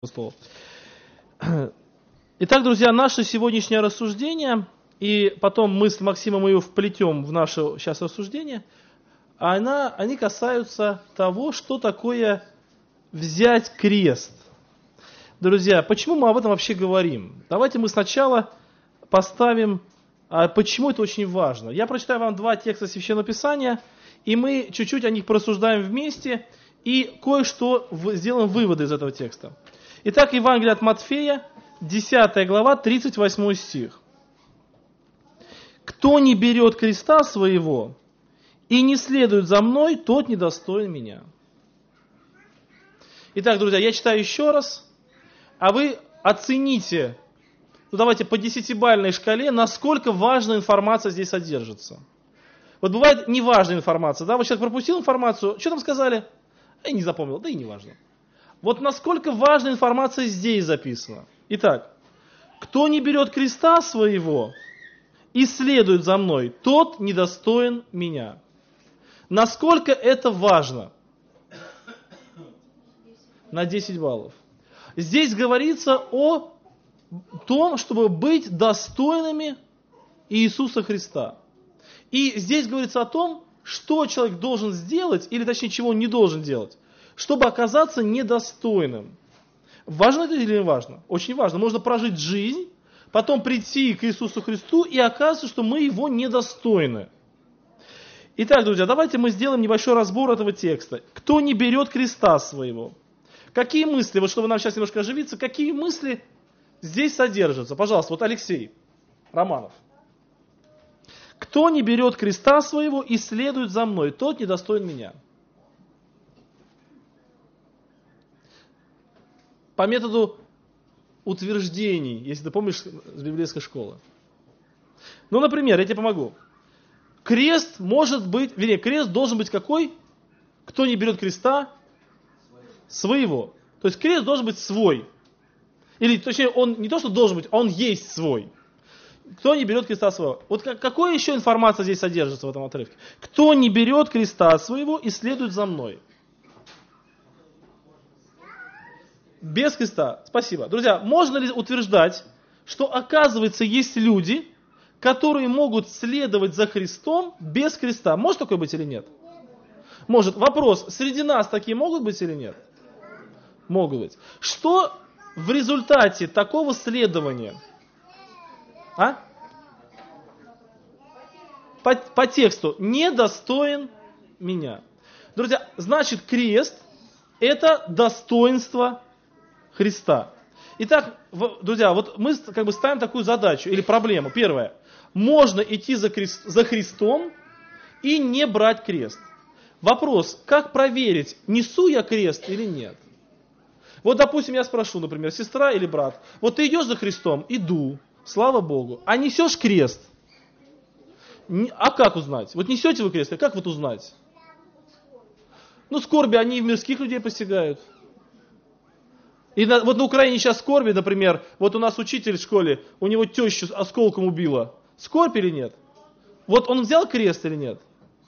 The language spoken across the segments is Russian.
Слово. Итак, друзья, наше сегодняшнее рассуждение, и потом мы с Максимом ее вплетем в наше сейчас рассуждение, они касаются того, что такое взять крест. Друзья, почему мы об этом вообще говорим? Давайте мы сначала поставим, почему это очень важно. Я прочитаю вам два текста Священного Писания, и мы чуть-чуть о них порассуждаем вместе, и кое-что сделаем выводы из этого текста. Итак, Евангелие от Матфея, 10 глава, 38 стих. «Кто не берет креста своего и не следует за мной, тот недостоин меня». Итак, друзья, я читаю еще раз, а вы оцените, давайте по 10-бальной шкале, насколько важная информация здесь содержится. Вот бывает неважная информация, да, вот человек пропустил информацию, что там сказали? Я не запомнил, да и не важно. Вот насколько важная информация здесь записана. Итак, кто не берет креста своего и следует за мной, тот недостоин меня. Насколько это важно? На 10 баллов. Здесь говорится о том, чтобы быть достойными Иисуса Христа. И здесь говорится о том, что человек должен сделать, или точнее, чего он не должен делать, чтобы оказаться недостойным. Важно это или не важно? Очень важно. Можно прожить жизнь, потом прийти к Иисусу Христу и оказывается, что мы его недостойны. Итак, друзья, давайте мы сделаем небольшой разбор этого текста. Кто не берет креста своего? Какие мысли, вот чтобы нам сейчас немножко оживиться, какие мысли здесь содержатся? Пожалуйста, вот Алексей Романов. Кто не берет креста своего и следует за мной, тот недостоин меня. По методу утверждений, если ты помнишь с библейской школы. Ну, например, я тебе помогу. Крест может быть, вернее, крест должен быть какой? Кто не берет креста? Своего. То есть крест должен быть свой. Или, точнее, он не то, что должен быть, он есть свой. Кто не берет креста своего? Вот какая еще информация здесь содержится в этом отрывке? Кто не берет креста своего и следует за мной? Без креста. Спасибо. Друзья, можно ли утверждать, что оказывается есть люди, которые могут следовать за Христом без креста? Может такое быть или нет? Может. Вопрос, среди нас такие могут быть или нет? Могут быть. Что в результате такого следования? По тексту. Недостоин меня. Друзья, значит крест это достоинство Христа. Итак, друзья, вот мы ставим такую задачу или проблему. Первое. Можно идти за Христом и не брать крест. Вопрос, как проверить, несу я крест или нет? Вот, допустим, я спрошу, например, сестра или брат, вот ты идешь за Христом? Иду, слава Богу. А несешь крест? А как узнать? Вот несете вы крест, а как вот узнать? Ну, скорби, они и мирских людей постигают. И вот на Украине сейчас скорби, например, вот у нас учитель в школе, у него тещу осколком убила. Скорбь или нет? Вот он взял крест или нет?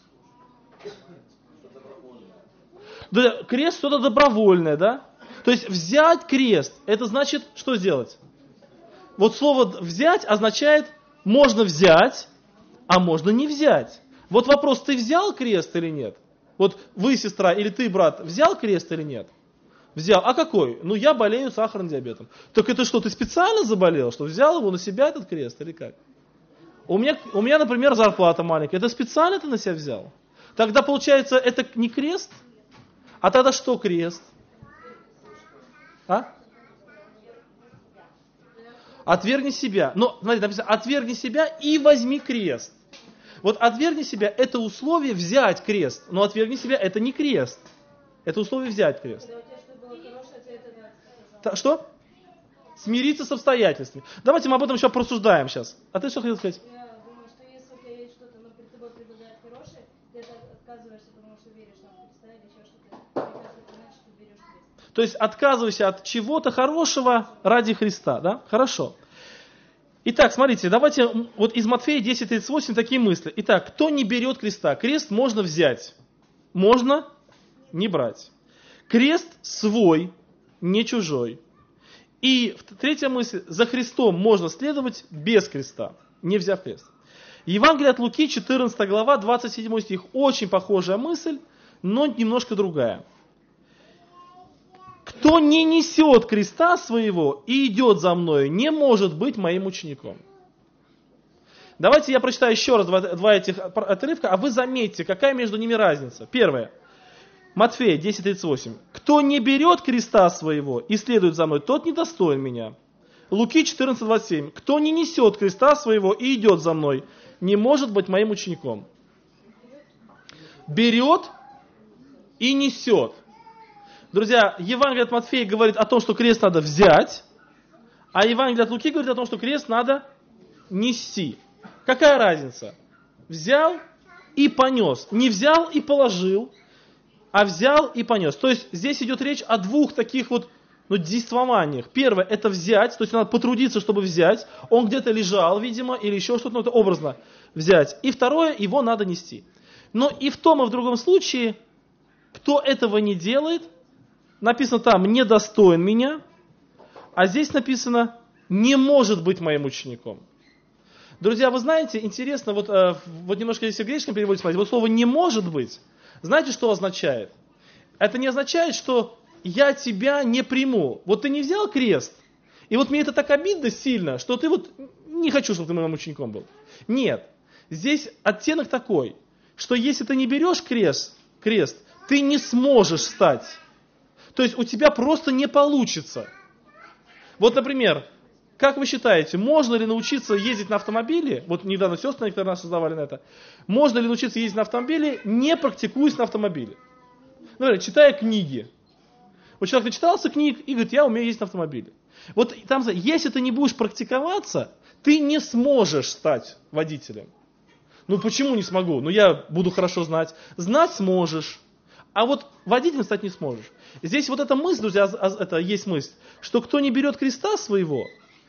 Да, крест что-то добровольное, да? То есть взять крест, это значит, что сделать? Вот слово взять означает, можно взять, а можно не взять. Вот вопрос, ты взял крест или нет? Вот вы, сестра, или ты, брат, взял крест или нет? Взял. А какой? Ну, я болею сахарным диабетом. Так это что, ты специально заболел, что взял его на себя этот крест или как? У меня, например, зарплата маленькая. Это специально ты на себя взял? Тогда, получается, это не крест? А тогда что крест? Отвергни себя. Но, смотрите, написано, отвергни себя и возьми крест. Вот отвергни себя, это условие взять крест. Но отвергни себя, это не крест. Это условие взять крест. Что? Смириться с обстоятельствами. Давайте мы об этом еще просуждаем сейчас. А ты что хотел сказать? Я думаю, что если у тебя есть что-то, но перед тобой предлагают хорошее, ты это отказываешься, потому что веришь в Христа или еще что-то. Прекрасно знаешь, что ты берешь крест. То есть отказывайся от чего-то хорошего ради Христа, да? Хорошо. Итак, смотрите, давайте вот из Матфея 10:38 такие мысли. Итак, кто не берет креста? Крест можно взять, можно не брать. Крест свой, не чужой. И третья мысль, за Христом можно следовать без креста, не взяв крест. Евангелие от Луки, 14 глава, 27 стих, очень похожая мысль, но немножко другая. Кто не несет креста своего и идет за мною, не может быть моим учеником. Давайте я прочитаю еще раз два этих отрывка, а вы заметьте, какая между ними разница. Первое. Матфея 10:38. Кто не берет креста своего и следует за мной, тот недостоин меня. Луки 14:27. Кто не несет креста своего и идет за мной, не может быть моим учеником. Берет и несет. Друзья, Евангелие от Матфея говорит о том, что крест надо взять, а Евангелие от Луки говорит о том, что крест надо нести. Какая разница? Взял и понес. Не взял и положил, а взял и понес. То есть здесь идет речь о двух таких вот действованиях. Первое, это взять, то есть надо потрудиться, чтобы взять. Он где-то лежал, видимо, или еще что-то, это образно взять. И второе, его надо нести. Но и в том, и в другом случае, кто этого не делает, написано там, недостоин меня, а здесь написано, не может быть моим учеником. Друзья, вы знаете, интересно, вот немножко здесь в греческом переводе смотрите, вот слово «не может быть», знаете, что означает? Это не означает, что я тебя не приму. Вот ты не взял крест, и вот мне это так обидно сильно, что ты вот не хочу, чтобы ты моим учеником был. Нет, здесь оттенок такой, что если ты не берешь крест, ты не сможешь стать. То есть у тебя просто не получится. Вот, например, как вы считаете, можно ли научиться ездить на автомобиле? Вот недавно сестры некоторые нас создавали на это. Можно ли научиться ездить на автомобиле, не практикуясь на автомобиле? Например, читая книги. Вот человек начитался книг и говорит, я умею ездить на автомобиле. Вот там, если ты не будешь практиковаться, ты не сможешь стать водителем. Ну почему не смогу? Ну я буду хорошо знать. Знать сможешь. А вот водителем стать не сможешь. Здесь вот эта мысль, друзья, это есть мысль, что кто не берет креста своего,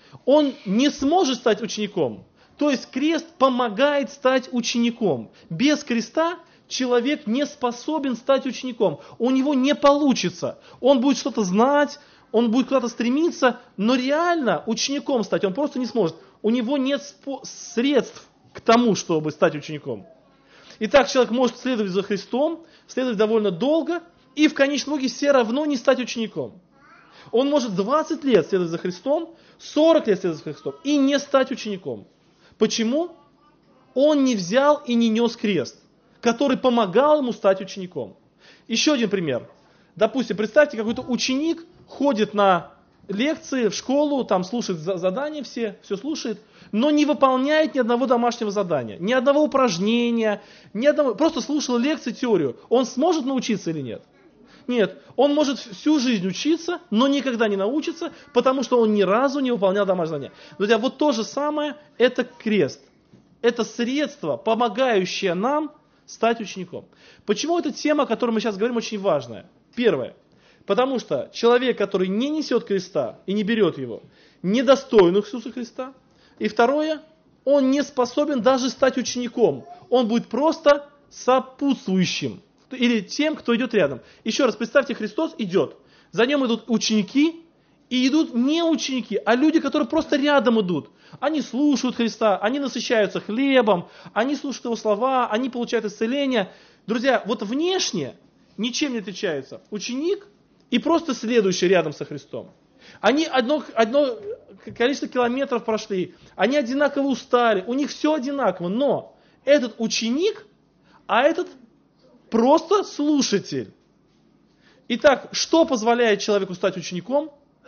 он не сможет стать учеником. То есть крест помогает стать учеником. Без креста человек не способен стать учеником. У него не получится. Он будет что-то знать, он будет куда-то стремиться, но реально учеником стать он просто не сможет. У него нет средств к тому, чтобы стать учеником. Итак, человек может следовать за Христом, следовать довольно долго, и в конечном итоге все равно не стать учеником. Он может 20 лет следовать за Христом, 40 лет следовать за Христом, и не стать учеником. Почему? Он не взял и не нес крест, который помогал ему стать учеником. Еще один пример. Допустим, представьте, какой-то ученик ходит на лекции в школу, там слушает задания все слушает, но не выполняет ни одного домашнего задания, ни одного упражнения, просто слушал лекции, теорию. Он сможет научиться или нет? Нет, он может всю жизнь учиться, но никогда не научится, потому что он ни разу не выполнял домашнее задание. Друзья, вот то же самое, это крест. Это средство, помогающее нам стать учеником. Почему эта тема, о которой мы сейчас говорим, очень важная? Первое. Потому что человек, который не несет креста и не берет его, недостоин Иисуса Христа. И второе, он не способен даже стать учеником. Он будет просто сопутствующим. Или тем, кто идет рядом. Еще раз, представьте, Христос идет. За ним идут ученики, и идут не ученики, а люди, которые просто рядом идут. Они слушают Христа, они насыщаются хлебом, они слушают Его слова, они получают исцеление. Друзья, вот внешне ничем не отличаются ученик и просто следующий рядом со Христом. Они одно количество километров прошли, они одинаково устали, у них все одинаково, но этот ученик, а этот просто слушатель. Итак, что позволяет человеку стать учеником?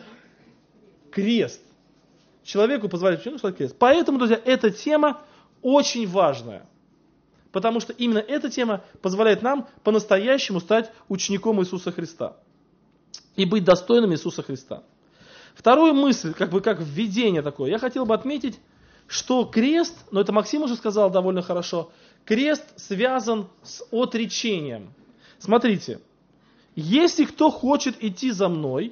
Крест. Человеку позволяет ученику стать крест. Поэтому, друзья, эта тема очень важная. Потому что именно эта тема позволяет нам по-настоящему стать учеником Иисуса Христа. И быть достойным Иисуса Христа. Вторую мысль, как введение такое, я хотел бы отметить, что крест, но это Максим уже сказал довольно хорошо, крест связан с отречением. Смотрите, если кто хочет идти за мной,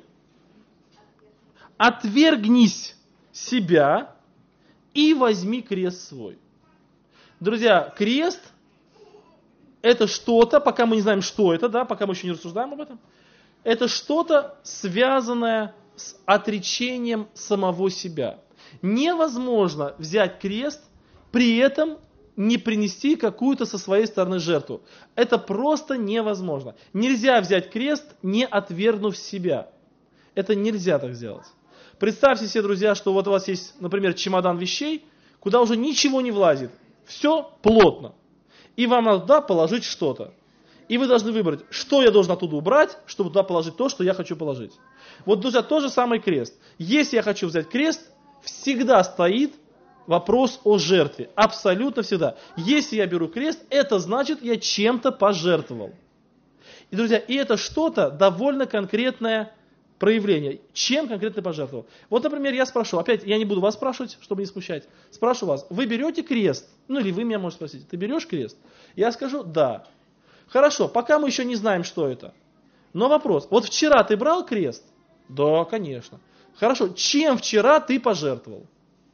отвергнись себя и возьми крест свой. Друзья, крест это что-то, пока мы не знаем, что это, да, пока мы еще не рассуждаем об этом, это что-то связанное с отречением самого себя. Невозможно взять крест, при этом не принести какую-то со своей стороны жертву. Это просто невозможно. Нельзя взять крест, не отвергнув себя. Это нельзя так сделать. Представьте себе, друзья, что вот у вас есть, например, чемодан вещей, куда уже ничего не влазит. Все плотно. И вам надо туда положить что-то. И вы должны выбрать, что я должен оттуда убрать, чтобы туда положить то, что я хочу положить. Вот, друзья, тот же самый крест. Если я хочу взять крест, всегда стоит вопрос о жертве. Абсолютно всегда. Если я беру крест, это значит, я чем-то пожертвовал. И, друзья, и это что-то довольно конкретное проявление. Чем конкретно пожертвовал? Вот, например, я спрошу, опять, я не буду вас спрашивать, чтобы не смущать. Спрашиваю вас, вы берете крест? Ну, или вы меня можете спросить, ты берешь крест? Я скажу, да. Хорошо, пока мы еще не знаем, что это. Но вопрос, вот вчера ты брал крест? Да, конечно. Хорошо, чем вчера ты пожертвовал?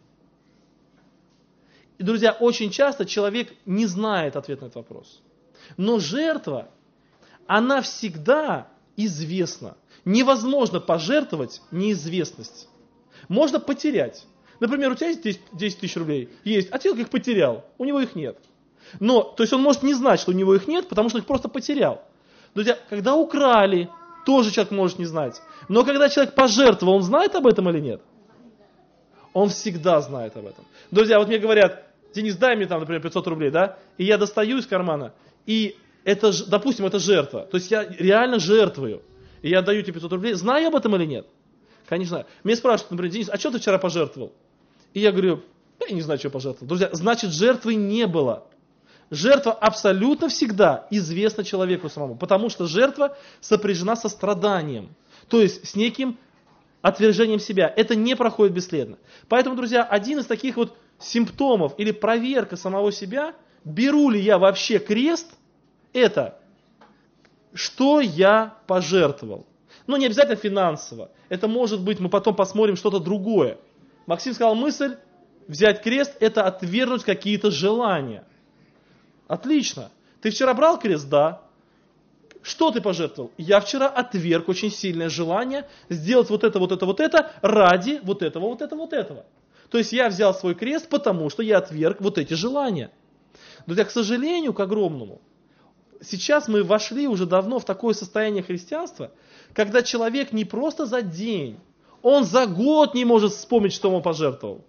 И, друзья, очень часто человек не знает ответ на этот вопрос. Но жертва, она всегда известна. Невозможно пожертвовать неизвестность. Можно потерять. Например, у тебя есть 10 тысяч рублей, есть, а человек их потерял, у него их нет. Но, то есть он может не знать, что у него их нет, потому что их просто потерял. Друзья, когда украли, тоже человек может не знать. Но когда человек пожертвовал, он знает об этом или нет? Он всегда знает об этом. Друзья, вот мне говорят, Денис, дай мне там, например, 500 рублей, да? И я достаю из кармана, и это, допустим, это жертва. То есть я реально жертвую. И я даю тебе 500 рублей. Знаю об этом или нет? Конечно, знаю. Меня спрашивают, например, Денис, а что ты вчера пожертвовал? И я говорю, я не знаю, что я пожертвовал. Друзья, значит, жертвы не было. Жертва абсолютно всегда известна человеку самому, потому что жертва сопряжена со страданием, то есть с неким отвержением себя. Это не проходит бесследно. Поэтому, друзья, один из таких вот симптомов или проверка самого себя, беру ли я вообще крест, это что я пожертвовал. Но не обязательно финансово. Это может быть, мы потом посмотрим что-то другое. Максим сказал мысль, взять крест, это отвергнуть какие-то желания. Отлично. Ты вчера брал крест? Да. Что ты пожертвовал? Я вчера отверг очень сильное желание сделать вот это ради вот этого. То есть я взял свой крест, потому что я отверг вот эти желания. Друзья, к сожалению, к огромному, сейчас мы вошли уже давно в такое состояние христианства, когда человек не просто за день, он за год не может вспомнить, что он пожертвовал.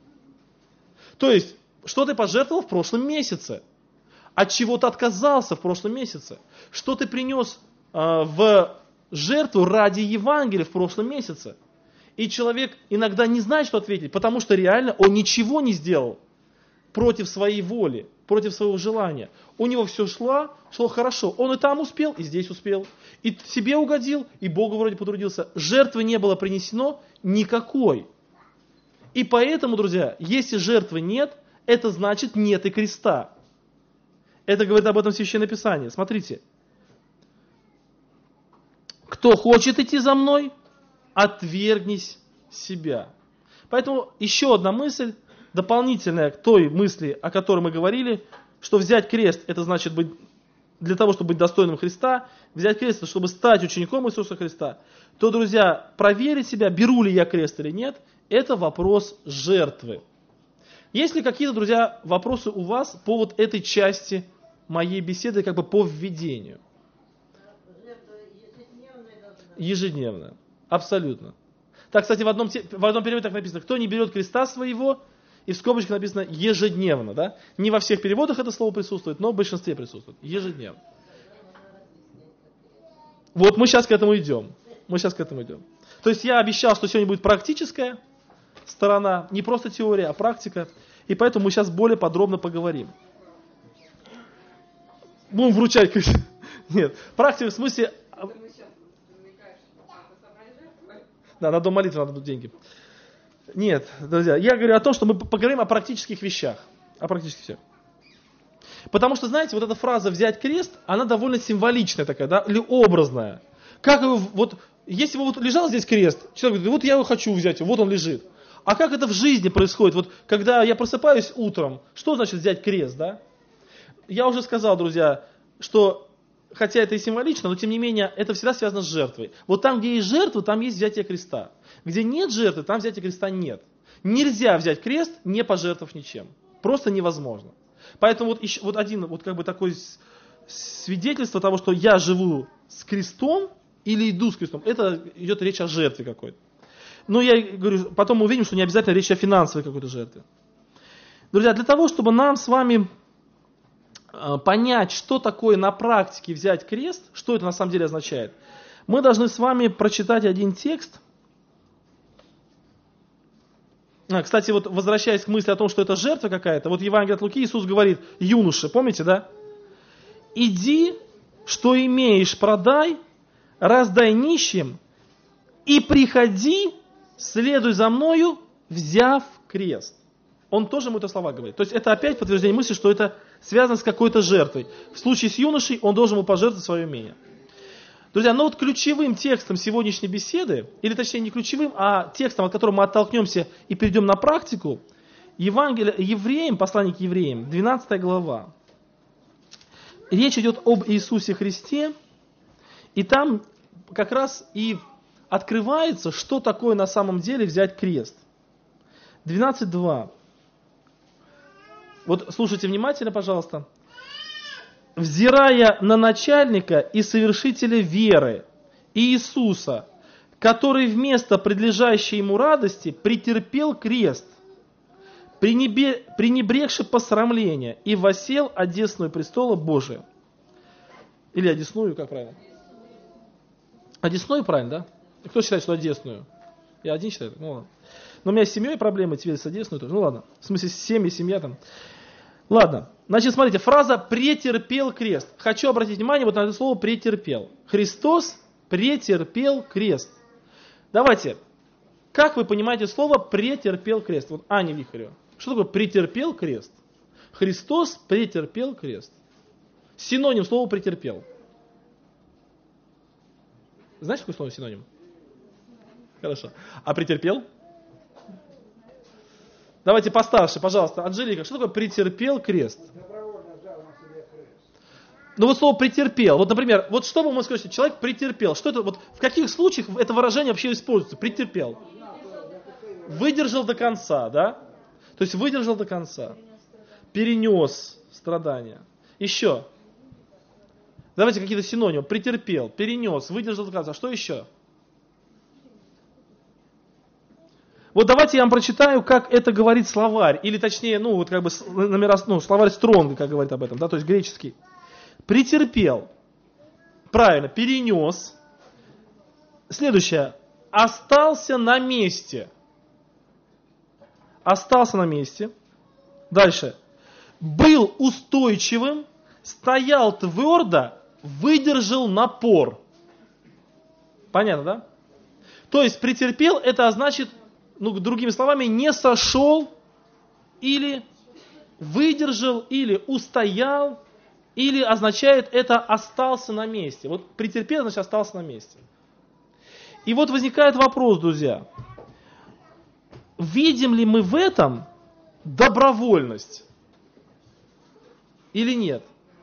То есть, что ты пожертвовал в прошлом месяце? От чего ты отказался в прошлом месяце? Что ты принес в жертву ради Евангелия в прошлом месяце? И человек иногда не знает, что ответить, потому что реально он ничего не сделал против своей воли, против своего желания. У него все шло хорошо. Он и там успел, и здесь успел. И себе угодил, и Богу вроде потрудился. Жертвы не было принесено никакой. И поэтому, друзья, если жертвы нет, это значит нет и креста. Это говорит об этом Священное Писание. Смотрите. Кто хочет идти за мной, отвергнись себя. Поэтому еще одна мысль, дополнительная к той мысли, о которой мы говорили, что взять крест, это значит быть, для того, чтобы быть достойным Христа, взять крест, чтобы стать учеником Иисуса Христа, то, друзья, проверить себя, беру ли я крест или нет, это вопрос жертвы. Есть ли какие-то, друзья, вопросы у вас по вот этой части моей беседы, как бы по введению? Ежедневно. Абсолютно. Так, кстати, в одном переводе так написано, кто не берет креста своего, и в скобочках написано ежедневно. Да? Не во всех переводах это слово присутствует, но в большинстве присутствует. Ежедневно. Вот мы сейчас к этому идем. То есть я обещал, что сегодня будет практическая сторона, не просто теория, а практика. И поэтому мы сейчас более подробно поговорим. Будем вручать крест. Нет, практика в смысле... Да, на дом молитвы надо будут деньги. Нет, друзья, я говорю о том, что мы поговорим о практических вещах. Потому что, знаете, вот эта фраза «взять крест», она довольно символичная такая, да, или образная. Как его, вот, если бы вот лежал здесь крест, человек говорит, вот я его хочу взять, вот он лежит. А как это в жизни происходит? Вот, когда я просыпаюсь утром, что значит взять крест, да? Я уже сказал, друзья, что хотя это и символично, но тем не менее, это всегда связано с жертвой. Вот там, где есть жертва, там есть взятие креста. Где нет жертвы, там взятия креста нет. Нельзя взять крест, не пожертвовав ничем. Просто невозможно. Поэтому вот еще вот один вот как бы такое свидетельство того, что я живу с крестом или иду с крестом, это идет речь о жертве какой-то. Но я говорю, потом мы увидим, что не обязательно речь о финансовой какой-то жертве. Друзья, для того, чтобы нам с вами понять, что такое на практике взять крест, что это на самом деле означает, мы должны с вами прочитать один текст. Кстати, вот возвращаясь к мысли о том, что это жертва какая-то, вот в Евангелии от Луки Иисус говорит: юноша, помните, да? Иди, что имеешь, продай, раздай нищим, и приходи, следуй за мною, взяв крест. Он тоже ему это слова говорит. То есть это опять подтверждение мысли, что это связано с какой-то жертвой. В случае с юношей он должен ему пожертвовать свое имение. Друзья, но вот ключевым текстом сегодняшней беседы, или точнее не ключевым, а текстом, от которого мы оттолкнемся и перейдем на практику, Евангелие Евреям, послание к Евреям, 12 глава. Речь идет об Иисусе Христе, и там как раз и открывается, что такое на самом деле взять крест. 12.2. Вот слушайте внимательно, пожалуйста. «Взирая на начальника и совершителя веры, Иисуса, который вместо предлежащей ему радости претерпел крест, пренебрегши посрамление, и воссел одесную престола Божия». Или одесную, как правильно? Одесную правильно, да? Кто считает, что одесную? Я один считаю? Ну ладно. Но у меня с семьей проблемы, теперь с одесную тоже. Ну ладно. В смысле, семья там. Ладно. Значит, смотрите, фраза «претерпел крест». Хочу обратить внимание вот на это слово «претерпел». Христос претерпел крест. Давайте, как вы понимаете слово «претерпел крест»? Вот Аня Вихарева. Что такое «претерпел крест»? Христос претерпел крест. Синоним слова «претерпел». Знаете, какое слово синоним? Хорошо. А претерпел? Давайте постарше, пожалуйста. Анжелика, что такое претерпел крест? Ну вот слово претерпел. Вот, например, вот что бы мы сказали, человек претерпел. Что это, вот в каких случаях это выражение вообще используется? Претерпел. Выдержал до конца, да? То есть выдержал до конца. Перенес страдания. Еще. Давайте какие-то синонимы. Претерпел, перенес, выдержал до конца. Что еще? Вот давайте я вам прочитаю, как это говорит словарь, или точнее, ну вот как бы словарь Стронга, как говорит об этом, да, то есть греческий. Претерпел, правильно, перенес. Следующее, остался на месте. Остался на месте. Дальше, был устойчивым, стоял твердо, выдержал напор. Понятно, да? То есть претерпел, это значит, ну, другими словами, не сошел, или выдержал, или устоял, или означает это остался на месте. Вот претерпел, значит остался на месте. И вот возникает вопрос, друзья. Видим ли мы в этом добровольность или нет?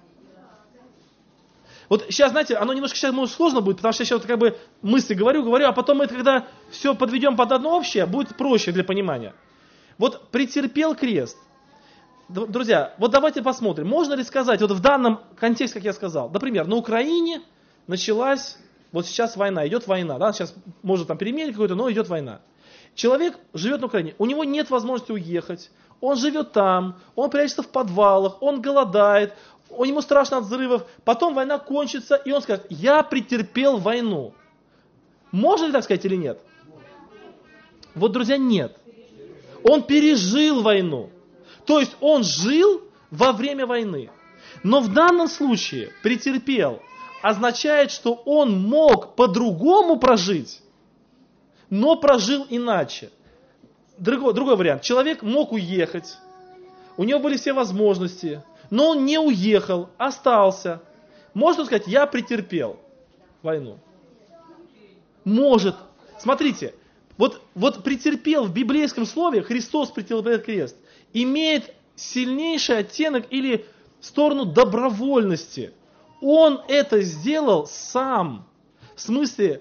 Вот сейчас, знаете, оно немножко сейчас может сложно будет, потому что я сейчас вот как бы мысли говорю, а потом мы, когда все подведем под одно общее, будет проще для понимания. Вот претерпел крест. Друзья, вот давайте посмотрим, можно ли сказать, вот в данном контексте, как я сказал, например, на Украине началась, вот сейчас война, идет война, да, сейчас может там перемирие какое-то, но идет война. Человек живет на Украине, у него нет возможности уехать, он живет там, он прячется в подвалах, он голодает, ему страшно от взрывов, потом война кончится, и он скажет: я претерпел войну. Можно ли так сказать или нет? Вот, друзья, нет. Он пережил войну. То есть он жил во время войны. Но в данном случае претерпел означает, что он мог по-другому прожить, но прожил иначе. Другой вариант. Человек мог уехать, у него были все возможности, но он не уехал, остался. Можно сказать: я претерпел войну? Может. Смотрите, вот претерпел в библейском слове, Христос претерпел крест, имеет сильнейший оттенок или сторону добровольности. Он это сделал сам. В смысле,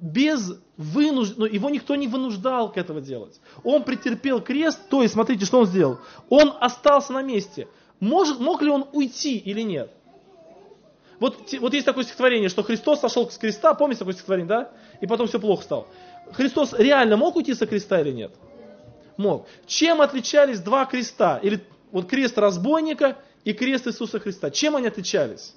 его никто не вынуждал к этому делать. Он претерпел крест, то есть, смотрите, что он сделал. Он остался на месте. Мог ли он уйти или нет? Вот есть такое стихотворение, что Христос сошел с креста, помните такое стихотворение, да? И потом все плохо стало. Христос реально мог уйти со креста или нет? Мог. Чем отличались два креста? Или вот крест разбойника и крест Иисуса Христа. Чем они отличались?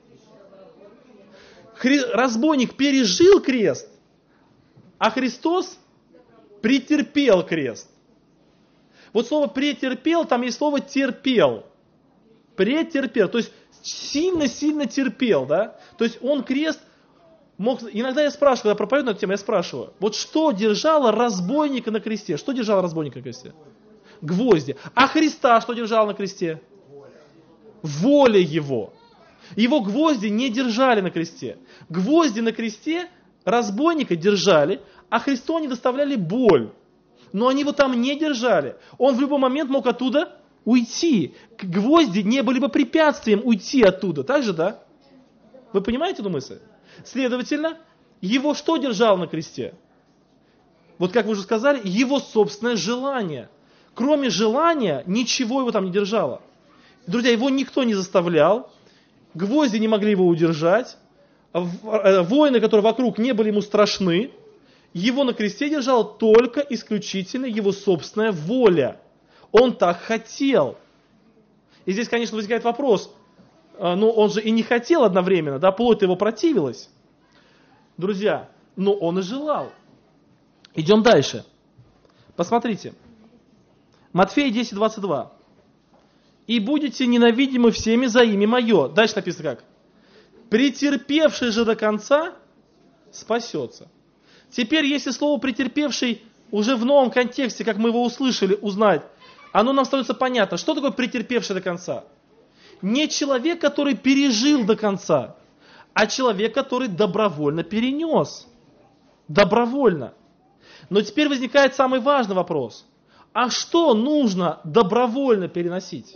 Разбойник пережил крест, а Христос претерпел крест. Вот слово претерпел, там есть слово терпел. Претерпел, то есть сильно-сильно терпел, да? То есть он крест мог... Иногда я спрашиваю, когда проповедую на эту тему, я спрашиваю, вот что держало разбойника на кресте? Что держало разбойника на кресте? Гвозди. А Христа что держало на кресте? Воля его. Его гвозди не держали на кресте. Гвозди на кресте разбойника держали, а Христу они доставляли боль. Но они его там не держали. Он в любой момент мог оттуда уйти. Гвозди не были бы препятствием уйти оттуда. Так же, да? Вы понимаете эту мысль? Следовательно, его что держало на кресте? Вот как вы уже сказали, его собственное желание. Кроме желания, ничего его там не держало. Друзья, его никто не заставлял. Гвозди не могли его удержать. Воины, которые вокруг, не были ему страшны. Его на кресте держала только исключительно его собственная воля. Он так хотел. И здесь, конечно, возникает вопрос, но он же и не хотел одновременно, да, плоть его противилась. Друзья, но он и желал. Идем дальше. Посмотрите. Матфея 10:22. «И будете ненавидимы всеми за имя мое». Дальше написано как? «Претерпевший же до конца спасется». Теперь, если слово «претерпевший» уже в новом контексте, как мы его услышали, узнать, оно нам становится понятно. Что такое претерпевший до конца? Не человек, который пережил до конца, а человек, который добровольно перенес. Добровольно. Но теперь возникает самый важный вопрос. А что нужно добровольно переносить?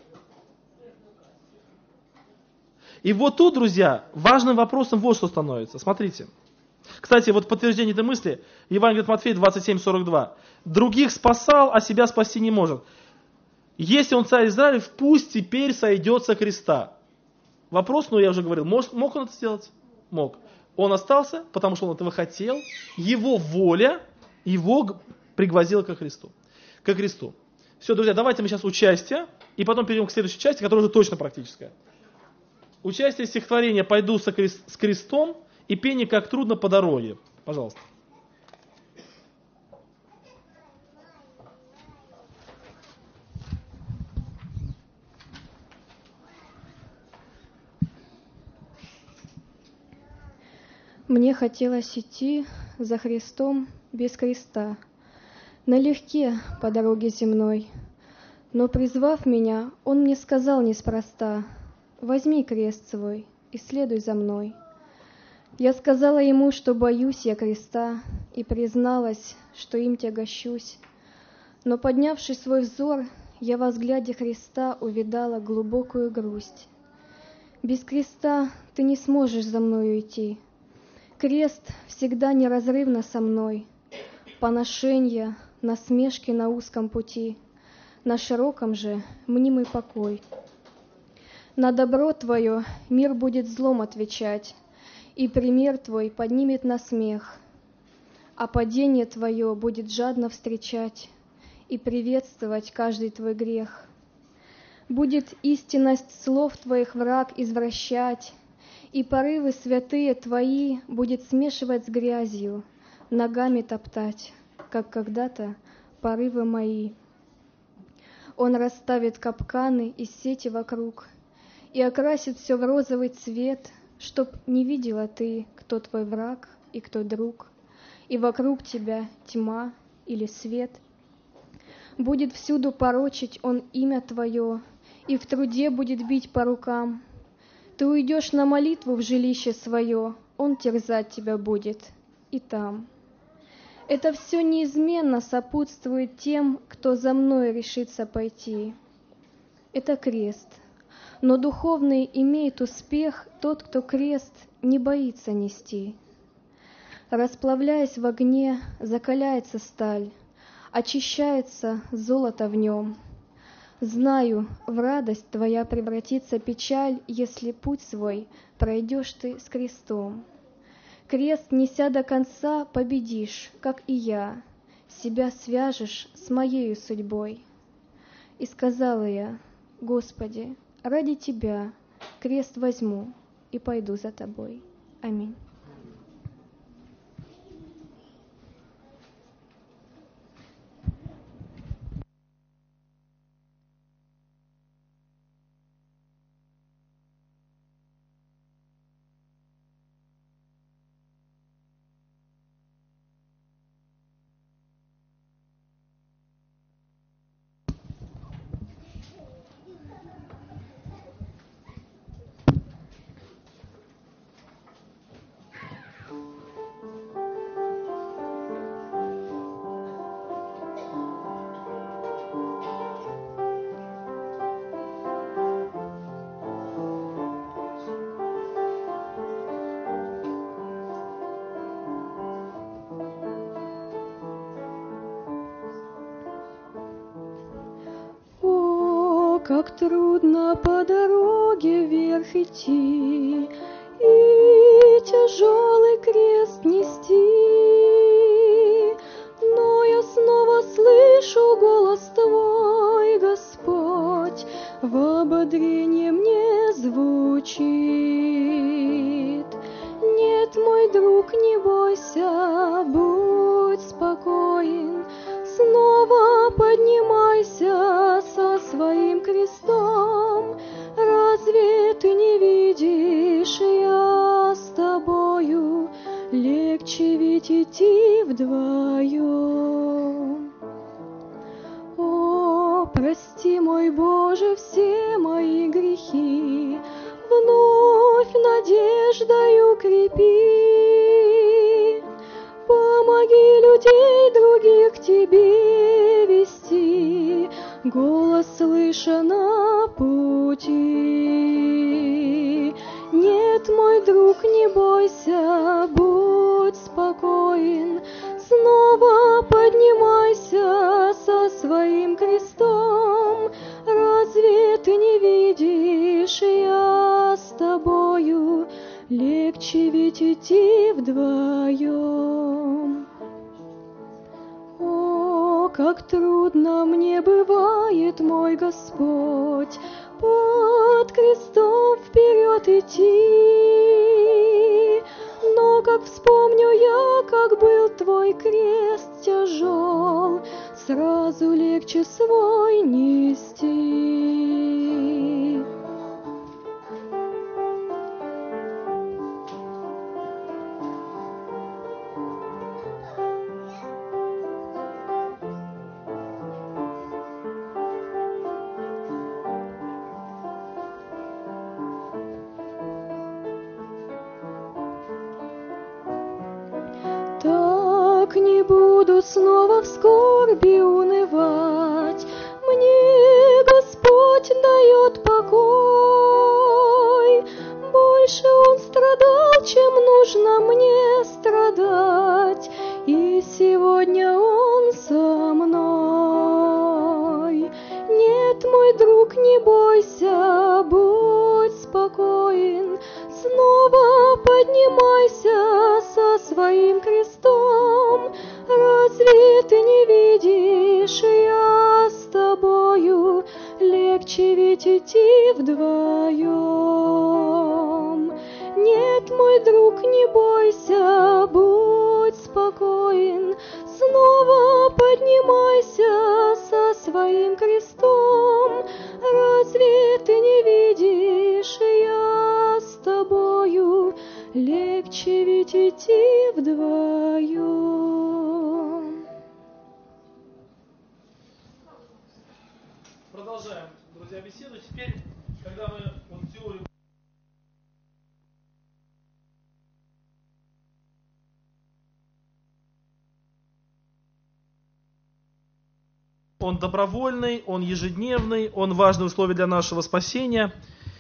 И вот тут, друзья, важным вопросом вот что становится. Смотрите. Кстати, вот подтверждение этой мысли, Евангелие от Матфея 27:42. «Других спасал, а себя спасти не может. Если он царь Израилев, пусть теперь сойдет со креста». Вопрос, я уже говорил, мог он это сделать? Мог. Он остался, потому что он этого хотел. Его воля его пригвоздила ко Христу. Ко кресту. Все, друзья, давайте мы сейчас участие, и потом перейдем к следующей части, которая уже точно практическая. Участие стихотворения «Пойду с крестом» и пение «Как трудно по дороге». Пожалуйста. Мне хотелось идти за Христом без креста, налегке по дороге земной. Но, призвав меня, Он мне сказал неспроста: «Возьми крест свой и следуй за мной». Я сказала Ему, что боюсь я креста, и призналась, что им тягощусь. Но, поднявший свой взор, я во взгляде Христа увидала глубокую грусть. Без креста ты не сможешь за мною идти. Крест всегда неразрывно со мной. Поношенья, насмешки на узком пути, на широком же мнимый покой. На добро твое мир будет злом отвечать, и пример твой поднимет на смех, а падение твое будет жадно встречать и приветствовать каждый твой грех. Будет истинность слов твоих враг извращать, и порывы святые твои будет смешивать с грязью, ногами топтать, как когда-то порывы мои. Он расставит капканы и сети вокруг и окрасит все в розовый цвет, чтоб не видела ты, кто твой враг и кто друг, и вокруг тебя тьма или свет. Будет всюду порочить он имя твое, и в труде будет бить по рукам. Ты уйдешь на молитву в жилище свое, он терзать тебя будет и там. Это все неизменно сопутствует тем, кто за мной решится пойти. Это крест. Но духовный имеет успех тот, кто крест не боится нести. Расплавляясь в огне, закаляется сталь, очищается золото в нем. Знаю, в радость твоя превратится печаль, если путь свой пройдешь ты с крестом. Крест, неся до конца, победишь, как и я, себя свяжешь с моею судьбой. И сказала я: Господи, ради Тебя крест возьму и пойду за Тобой. Аминь. Как трудно по дороге вверх идти и тяжелый крест нести, но я снова слышу голос Твой, Господь, в ободрении мне звучит. Нет, мой друг, не бойся, будь спокоен, снова поднимайся со своим крестом. Разве ты не видишь, я с тобою, легче ведь идти вдвоем. О, прости, мой Боже, все мои грехи, вновь надеждою крепи. Помоги людей других к Тебе вести, голос слыша на пути. Нет, мой друг, не бойся, будь спокоен, снова поднимайся со своим крестом. Разве ты не видишь, я с тобою, легче ведь идти вдвоем. О, как трудно мне бывает, мой Господь, под крестом вперед идти. Но как вспомню я, как был Твой крест тяжел, сразу легче свой нести. Так не буду снова в скорби унывать, мне Господь дает покой. Больше Он страдал, чем нужно мне страдать, и сегодня Он со мной. Нет, мой друг, не бойся, будь спокоен, снова поднимайся со своим крестом. Разве ты не видишь, я с тобою, легче ведь идти вдвоем. Нет, мой друг, не бойся, будь спокоен, снова поднимайся со своим крестом. Разве ты не видишь, я с тобою, легче ведь идти вдвоем. Продолжаем, друзья, беседу. Теперь, когда мы вот теорию он добровольный, он ежедневный, он важное условие для нашего спасения.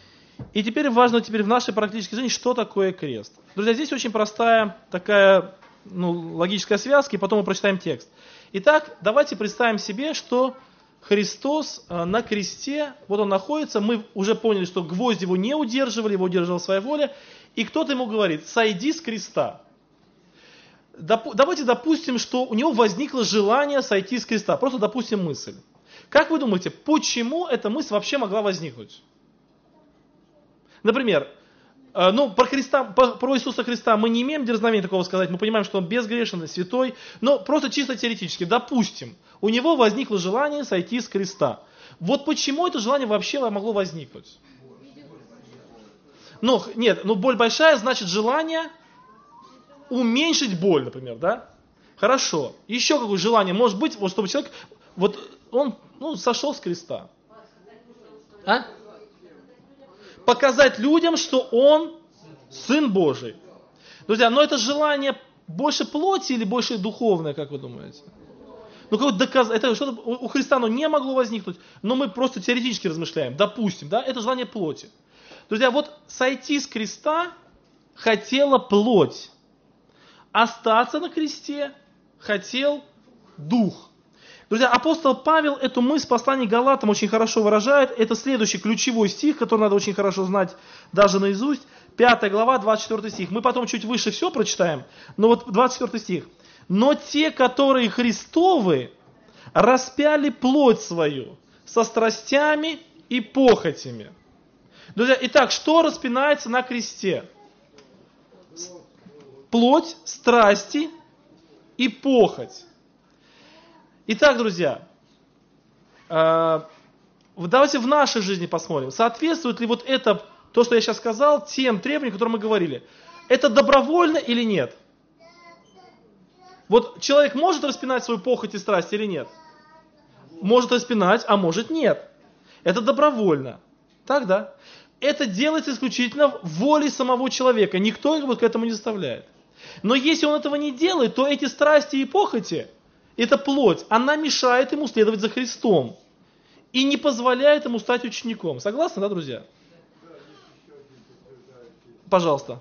И теперь важно в нашей практической жизни, что такое крест. Друзья, здесь очень простая такая логическая связка, и потом мы прочитаем текст. Итак, давайте представим себе, что Христос на кресте, вот он находится, мы уже поняли, что гвоздь его не удерживали, его удерживала своя воля, и кто-то ему говорит: сойди с креста. Давайте допустим, что у него возникло желание сойти с креста, просто допустим мысль. Как вы думаете, почему эта мысль вообще могла возникнуть? Например, про Иисуса Христа мы не имеем дерзновения такого сказать, мы понимаем, что он безгрешен, святой, но просто чисто теоретически, допустим, у него возникло желание сойти с креста. Вот почему это желание вообще могло возникнуть? Боль большая, значит желание уменьшить боль, например, да? Хорошо. Еще какое желание может быть, вот чтобы человек, он сошел с креста. Показать людям, что он Сын Божий. Друзья, но это желание больше плоти или больше духовное, как вы думаете? Это что-то у Христа оно не могло возникнуть, но мы просто теоретически размышляем. Допустим, да, это желание плоти. Друзья, сойти с креста хотела плоть. Остаться на кресте хотел дух. Друзья, апостол Павел эту мысль в послании к Галатам очень хорошо выражает. Это следующий ключевой стих, который надо очень хорошо знать даже наизусть. 5 глава, 24 стих. Мы потом чуть выше все прочитаем, но 24 стих. «Но те, которые Христовы, распяли плоть свою со страстями и похотями». Друзья, итак, что распинается на кресте? Плоть, страсти и похоть. Итак, друзья, давайте в нашей жизни посмотрим, соответствует ли это, то, что я сейчас сказал, тем требованиям, о которых мы говорили. Это добровольно или нет? Человек может распинать свою похоть и страсть или нет? Может распинать, а может нет. Это добровольно. Так, да? Это делается исключительно волей самого человека. Никто его к этому не заставляет. Но если он этого не делает, то эти страсти и похоти, эта плоть, она мешает ему следовать за Христом. И не позволяет ему стать учеником. Согласны, да, друзья? Пожалуйста.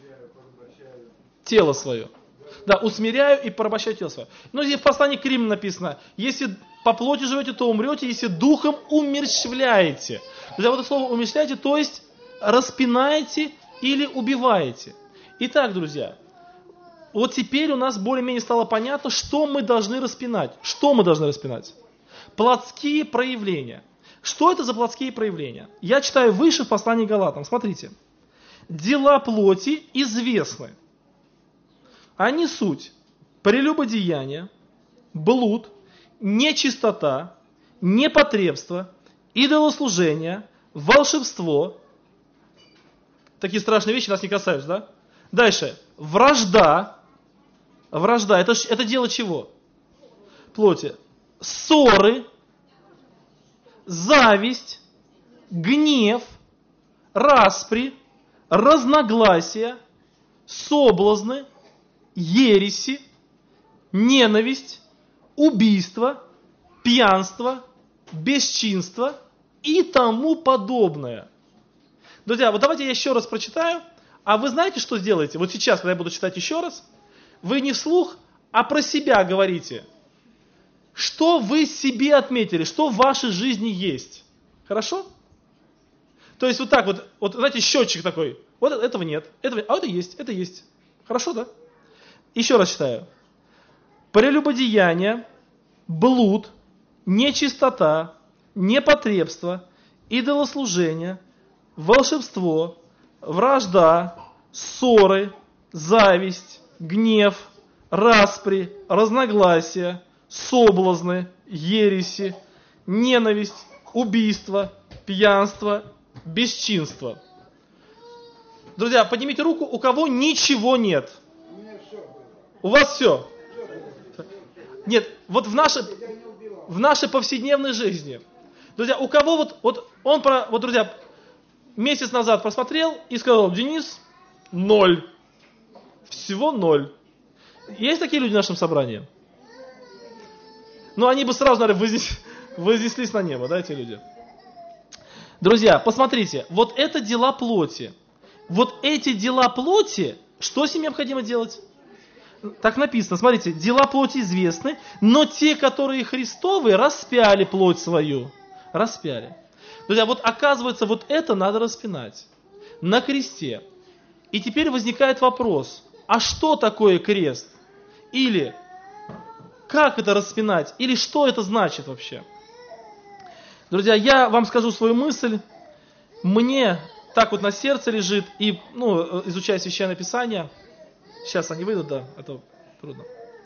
Тело свое. Да, усмиряю и порабощаю тело свое. Но здесь в послании к Римлянам написано: если по плоти живете, то умрете, если духом умерщвляете. Друзья, это слово умерщвляете, то есть распинаете или убиваете. Итак, друзья, теперь у нас более-менее стало понятно, что мы должны распинать. Что мы должны распинать? Плотские проявления. Что это за плотские проявления? Я читаю выше в послании к Галатам. Смотрите. Дела плоти известны. Они суть: прелюбодеяние, блуд, нечистота, непотребство, идолослужение, волшебство. Такие страшные вещи нас не касаются, да? Дальше. Вражда. Вражда. Это дело чего? Плоти. Ссоры, зависть, гнев, распри, разногласия, соблазны, ереси, ненависть, убийство, пьянство, бесчинство и тому подобное. Друзья, давайте я еще раз прочитаю. А вы знаете, что сделаете? Сейчас, когда я буду читать еще раз, вы не вслух, а про себя говорите. Что вы себе отметили, что в вашей жизни есть. Хорошо? То есть так знаете, счетчик такой. Этого нет, а это есть. Хорошо, да? Еще раз читаю. Прелюбодеяние, блуд, нечистота, непотребство, идолослужение, волшебство, вражда, ссоры, зависть, гнев, распри, разногласия, соблазны, ереси, ненависть, убийство, пьянство, бесчинство. Друзья, поднимите руку, у кого ничего нет. У вас все. Нет, в нашей повседневной жизни. Друзья, у кого друзья, месяц назад посмотрел и сказал: Денис, 0. Всего 0. Есть такие люди в нашем собрании? Они бы сразу, наверное, вознеслись на небо, да, эти люди. Друзья, посмотрите, вот это дела плоти. Вот эти дела плоти, что с ним необходимо делать? Так написано, смотрите, дела плоти известны, но те, которые Христовы, распяли плоть свою. Распяли. Друзья, вот оказывается, вот это надо распинать на кресте. И теперь возникает вопрос, а что такое крест? Или как это распинать? Или что это значит вообще? Друзья, я вам скажу свою мысль. Мне так вот на сердце лежит, и, изучая Священное Писание, сейчас они выйдут, да, это трудно.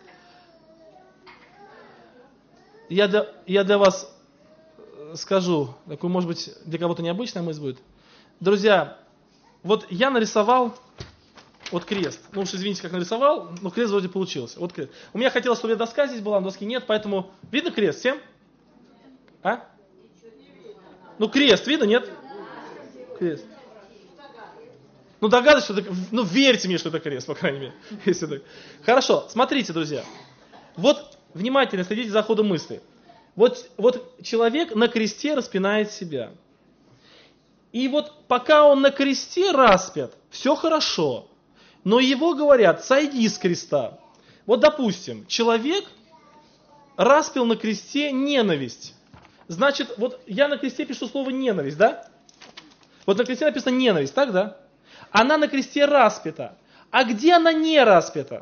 Я для вас скажу, такую, может быть, для кого-то необычная мысль будет. Друзья, вот я нарисовал вот крест. Ну уж извините, как нарисовал, но крест вроде получился. Вот крест. У меня хотелось, чтобы доска здесь была, но доски нет, поэтому... Видно крест всем? А? Ну крест видно, нет? Крест. Ну догадываюсь, что это... Ну верьте мне, что это крест, по крайней мере. Если так. Хорошо, смотрите, друзья. Вот внимательно следите за ходом мысли. Вот человек на кресте распинает себя. И вот пока он на кресте распят, все хорошо. Но его говорят, сойди с креста. Вот допустим, человек распил на кресте ненависть. Значит, вот я на кресте пишу слово ненависть, да? Вот на кресте написано ненависть, так, да? Она на кресте распята. А где она не распята?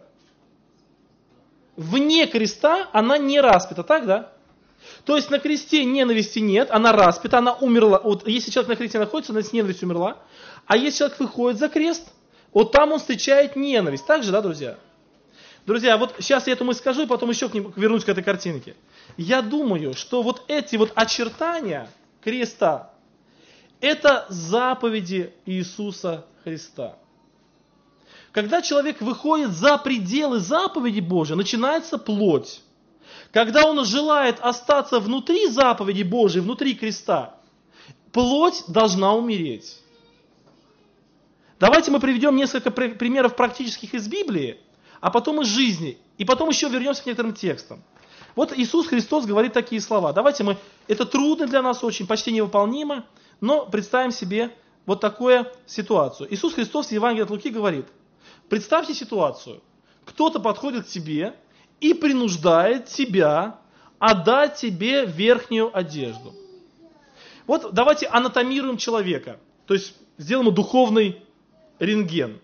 Вне креста она не распята, так, да? То есть на кресте ненависти нет, она распята, она умерла. Вот если человек на кресте находится, она с ненавистью умерла. А если человек выходит за крест, вот там он встречает ненависть. Так же, да, друзья? Друзья, вот сейчас я эту мысль скажу, и потом еще вернусь к этой картинке. Я думаю, что вот эти вот очертания креста, это заповеди Иисуса Христа. Когда человек выходит за пределы заповеди Божьей, начинается плоть. Когда он желает остаться внутри заповеди Божьей, внутри креста, плоть должна умереть. Давайте мы приведем несколько примеров практических из Библии, а потом из жизни, и потом еще вернемся к некоторым текстам. Вот Иисус Христос говорит такие слова. Давайте мы, это трудно для нас очень, почти невыполнимо, но представим себе вот такую ситуацию. Иисус Христос в Евангелии от Луки говорит, представьте ситуацию, кто-то подходит к тебе и принуждает тебя отдать тебе верхнюю одежду. Вот давайте анатомируем человека, то есть сделаем ему духовный рентген.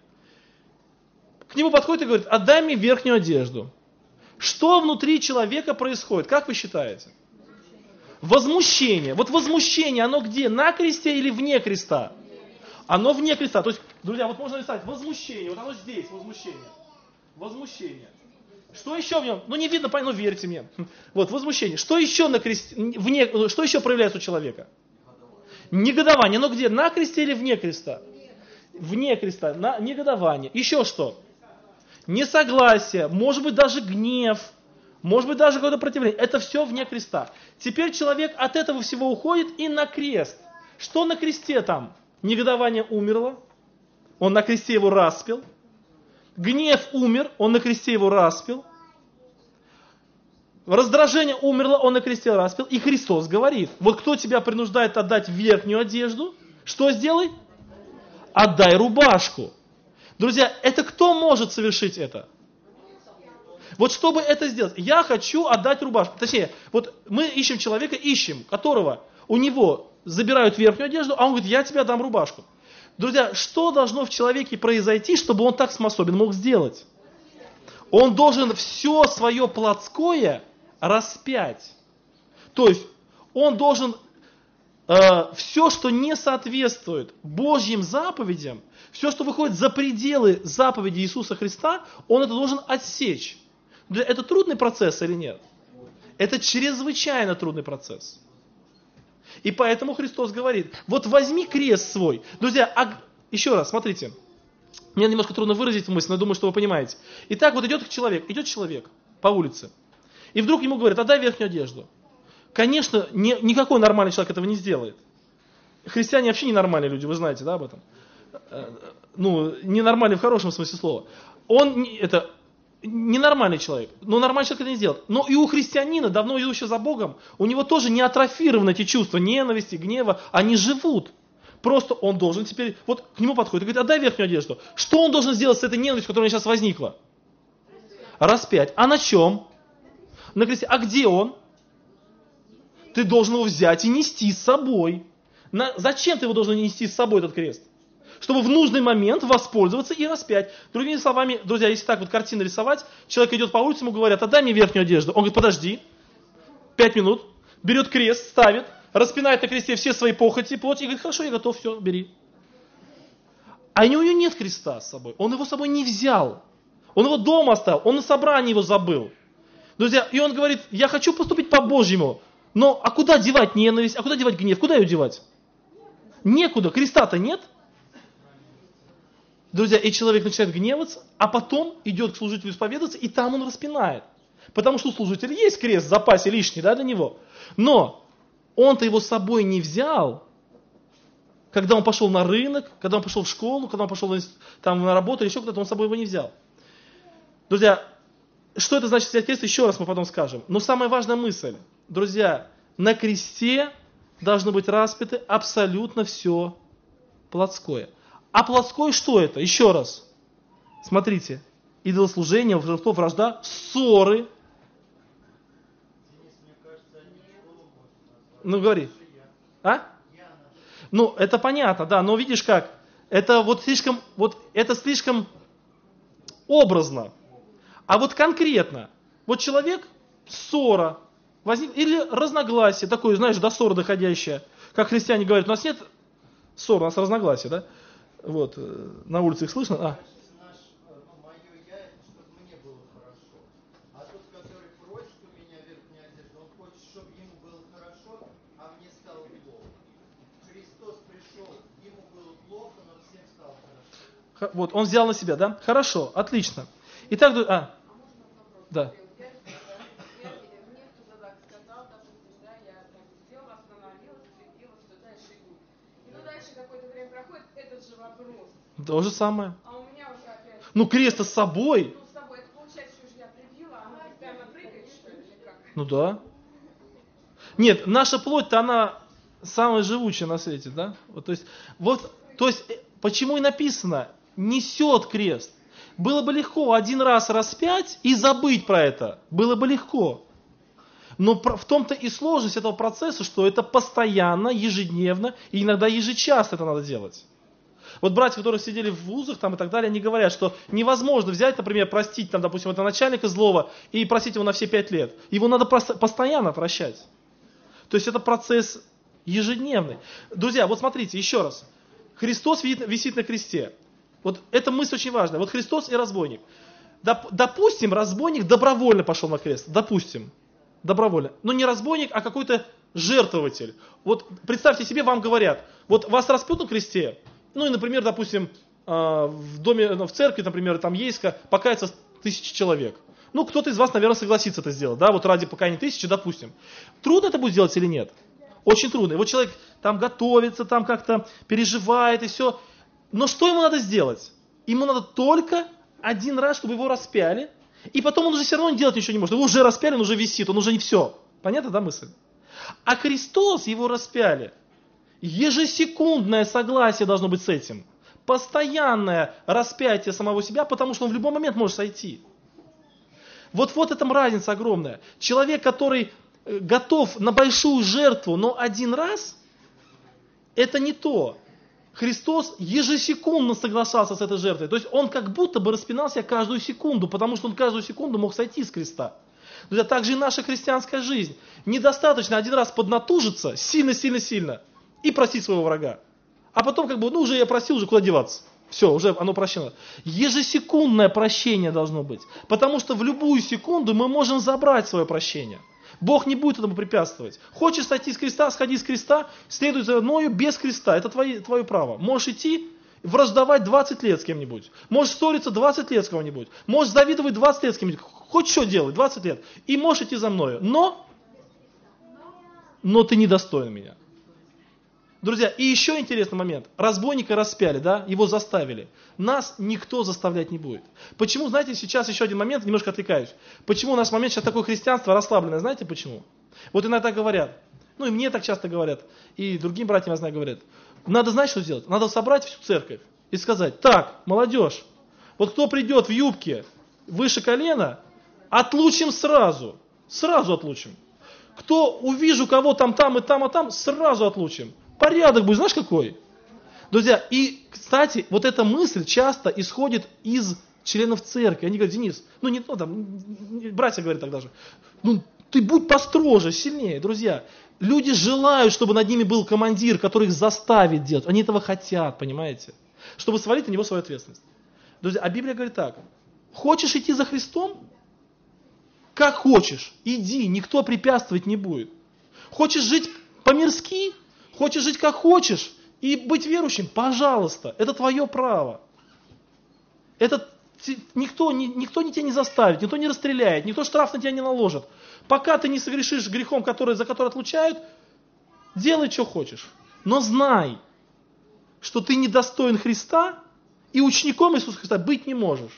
К нему подходит и говорит, отдай мне верхнюю одежду. Что внутри человека происходит, как вы считаете? Возмущение. Вот возмущение, оно где? На кресте или вне креста? Оно вне креста. То есть, друзья, вот можно написать возмущение, вот оно здесь, возмущение. Возмущение. Что еще в нем? Ну не видно, ну верьте мне. Вот, возмущение. Что еще на кресте, что еще проявляется у человека? Негодование. Оно где? На кресте или вне креста? Вне креста. Негодование. Еще что? Несогласие. Может быть даже гнев. Может быть даже какое-то противление. Это все вне креста. Теперь человек от этого всего уходит и на крест. Что на кресте там? Негодование умерло. Он на кресте его распил. Гнев умер, он на кресте его распил. Раздражение умерло, он на кресте распил. И Христос говорит, вот кто тебя принуждает отдать верхнюю одежду, что сделай? Отдай рубашку. Друзья, это кто может совершить это? Вот чтобы это сделать, я хочу отдать рубашку. Точнее, вот мы ищем человека, которого у него забирают верхнюю одежду, а он говорит, я тебе отдам рубашку. Друзья, что должно в человеке произойти, чтобы он так способен мог сделать? Он должен все свое плотское распять. То есть, он должен все, что не соответствует Божьим заповедям, все, что выходит за пределы заповеди Иисуса Христа, он это должен отсечь. Это трудный процесс или нет? Это чрезвычайно трудный процесс. И поэтому Христос говорит, вот возьми крест свой. Друзья, еще раз, смотрите. Мне немножко трудно выразить мысль, но я думаю, что вы понимаете. Итак, вот идет человек по улице. И вдруг ему говорят, отдай верхнюю одежду. Конечно, никакой нормальный человек этого не сделает. Христиане вообще ненормальные люди, вы знаете, да, об этом? Ну, ненормальный в хорошем смысле слова. ненормальный человек. Но нормальный человек это не сделает. Но и у христианина, давно идущего за Богом, у него тоже не атрофированы эти чувства ненависти, гнева. Они живут. Просто он должен теперь, вот к нему подходит и говорит, отдай верхнюю одежду. Что он должен сделать с этой ненавистью, которая сейчас возникла? Распять. А на чем? На кресте. А где он? Ты должен его взять и нести с собой. Зачем ты его должен нести с собой, этот крест? Чтобы в нужный момент воспользоваться и распять. Другими словами, друзья, если так вот картину рисовать, человек идет по улице, ему говорят, отдай мне верхнюю одежду. Он говорит, подожди, 5 минут, берет крест, ставит, распинает на кресте все свои похоти, плоть, и говорит, хорошо, я готов, все, бери. А у него нет креста с собой, он его с собой не взял. Он его дома оставил, он на собрании его забыл. Друзья, и он говорит, я хочу поступить по-божьему, но а куда девать ненависть, а куда девать гнев, куда ее девать? Некуда, креста-то нет. Друзья, и человек начинает гневаться, а потом идет к служителю исповедаться, и там он распинает. Потому что у служителя есть крест в запасе лишний, да, для него. Но он-то его с собой не взял, когда он пошел на рынок, когда он пошел в школу, когда он пошел там, на работу или еще куда-то, он с собой его не взял. Друзья, что это значит взять крест, еще раз мы потом скажем. Но самая важная мысль, друзья, на кресте должно быть распято абсолютно все плотское. А плотское что это? Еще раз. Смотрите. Идолослужение, вражда, ссоры. Ну, говори. А? Ну, это понятно, да, но видишь как? Это слишком образно. А вот конкретно. Вот человек, ссора, возник, или разногласие, такое, знаешь, до ссоры доходящее. Как христиане говорят, у нас нет ссоры, у нас разногласия, да? Вот, на улице их слышно? Вот, он взял на себя, да? Хорошо, отлично. Итак, да. То же самое. А у меня уже опять... Ну, крест-то с собой. Ну, с собой. Это получается, что я прибила, а она постоянно прыгает, что ли, или как? Ну да. Нет, наша плоть-то она самая живучая на свете, да? Вот, то есть, почему и написано, несет крест. Было бы легко один раз распять и забыть про это. Было бы легко. Но в том-то и сложность этого процесса, что это постоянно, ежедневно и иногда ежечасно это надо делать. Вот братья, которые сидели в вузах там, и так далее, они говорят, что невозможно взять, например, простить, там, допустим, этого начальника злого и простить его на все 5 лет. Его надо постоянно прощать. То есть это процесс ежедневный. Друзья, вот смотрите, еще раз. Христос висит на кресте. Вот эта мысль очень важная. Вот Христос и разбойник. Допустим, разбойник добровольно пошел на крест. Допустим. Добровольно. Но не разбойник, а какой-то жертвователь. Вот представьте себе, вам говорят, вот вас распнут на кресте, ну и, например, допустим, в церкви, например, там Ейска, покаяться 1000 человек. Ну, кто-то из вас, наверное, согласится это сделать, да, вот ради покаяния 1000, допустим. Трудно это будет сделать или нет? Очень трудно. И вот человек там готовится, там как-то переживает и все. Но что ему надо сделать? Ему надо только один раз, чтобы его распяли, и потом он уже все равно делать ничего не может. Его уже распяли, он уже висит, он уже не все. Понятно, да, мысль? А Христос его распяли. Ежесекундное согласие должно быть с этим. Постоянное распятие самого себя, потому что он в любой момент может сойти. Вот этом разница огромная. Человек, который готов на большую жертву, но один раз, это не то. Христос ежесекундно соглашался с этой жертвой. То есть он как будто бы распинал себя каждую секунду, потому что он каждую секунду мог сойти с креста. Друзья, так же и наша христианская жизнь. Недостаточно один раз поднатужиться сильно-сильно-сильно и простить своего врага. А потом уже я простил, уже куда деваться. Все, уже оно прощено. Ежесекундное прощение должно быть. Потому что в любую секунду мы можем забрать свое прощение. Бог не будет этому препятствовать. Хочешь сойти с креста, сходи с креста, следуй за мною без креста. Это твое право. Можешь идти, враждовать 20 лет с кем-нибудь. Можешь ссориться 20 лет с кем-нибудь. Можешь завидовать 20 лет с кем-нибудь. Хоть что делать, 20 лет. И можешь идти за мною. Но ты недостоин меня. Друзья, и еще интересный момент. Разбойника распяли, да, его заставили. Нас никто заставлять не будет. Почему, знаете, сейчас еще один момент, немножко отвлекаюсь. Почему у нас момент сейчас такое христианство расслабленное, знаете почему? Вот иногда говорят, ну и мне так часто говорят, и другим братьям, я знаю, говорят, надо знать, что сделать? Надо собрать всю церковь и сказать, так, молодежь, вот кто придет в юбке выше колена, отлучим сразу отлучим. Кто увижу, кого там и там, сразу отлучим. Порядок будет, знаешь какой? Друзья, и, кстати, вот эта мысль часто исходит из членов церкви. Они говорят, Денис, ну не то там, братья говорят так даже, ну ты будь построже, сильнее. Друзья, люди желают, чтобы над ними был командир, который их заставит делать. Они этого хотят, понимаете? Чтобы свалить на него свою ответственность. Друзья, а Библия говорит так, хочешь идти за Христом? Как хочешь, иди, никто препятствовать не будет. Хочешь жить по-мирски? Хочешь жить как хочешь и быть верующим? Пожалуйста, это твое право. Это никто тебя не заставит, никто не расстреляет, никто штраф на тебя не наложит. Пока ты не совершишь грехом, за который отлучают, делай, что хочешь. Но знай, что ты недостоин Христа и учеником Иисуса Христа быть не можешь.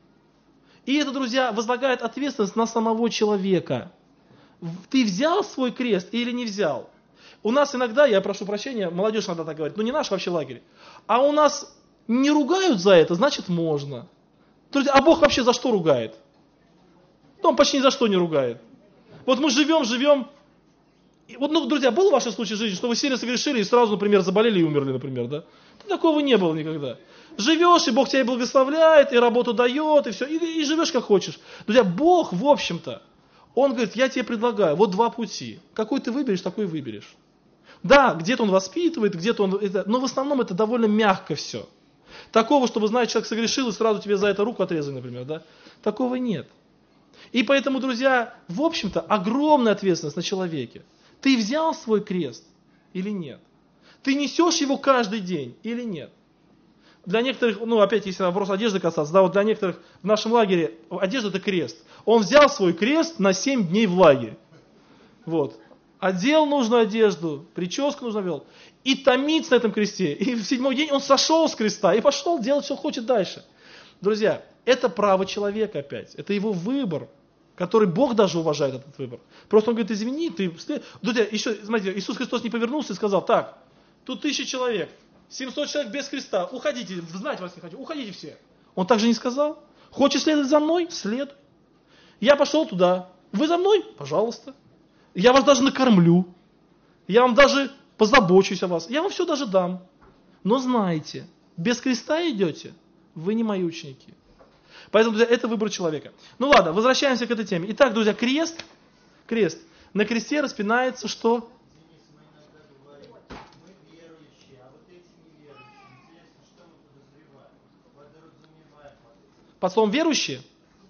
И это, друзья, возлагает ответственность на самого человека. Ты взял свой крест или не взял? У нас иногда, я прошу прощения, молодежь иногда так говорит, не наш вообще лагерь, а у нас не ругают за это, значит можно. Друзья, а Бог вообще за что ругает? Он почти ни за что не ругает. Вот мы живем. Вот, друзья, был в вашем случае жизни, что вы сильно согрешили и сразу, например, заболели и умерли, например, да? Такого не было никогда. Живешь, и Бог тебя и благословляет, и работу дает, и все, и живешь как хочешь. Друзья, Бог, в общем-то, Он говорит, я тебе предлагаю, вот два пути. Какой ты выберешь, такой выберешь. Да, где-то Он воспитывает, где-то Он... но в основном это довольно мягко все. Такого, чтобы, знаешь, человек согрешил, и сразу тебе за это руку отрезали, например, да? Такого нет. И поэтому, друзья, в общем-то, огромная ответственность на человеке. Ты взял свой крест или нет? Ты несешь его каждый день или нет? Для некоторых, опять, если вопрос одежды касаться, да, вот для некоторых в нашем лагере одежда это крест. Он взял свой крест на 7 дней в лагере. Вот. Одел нужную одежду, прическу нужно вел. И томится на этом кресте. И в 7-й день он сошел с креста и пошел делать, что хочет дальше. Друзья, это право человека опять. Это его выбор, который Бог даже уважает этот выбор. Просто он говорит, извини, ты... Друзья, еще, смотрите, Иисус Христос не повернулся и сказал, так, тут 1000 человек, 700 человек без креста, уходите, знать вас не хочу, уходите все. Он так же не сказал. Хочешь следовать за мной? Следуй. Я пошел туда. Вы за мной? Пожалуйста. Я вас даже накормлю. Я вам даже позабочусь о вас. Я вам все даже дам. Но знайте, без креста идете, вы не мои ученики. Поэтому, друзья, это выбор человека. Ну ладно, возвращаемся к этой теме. Итак, друзья, крест. На кресте распинается что? Под словом верующие?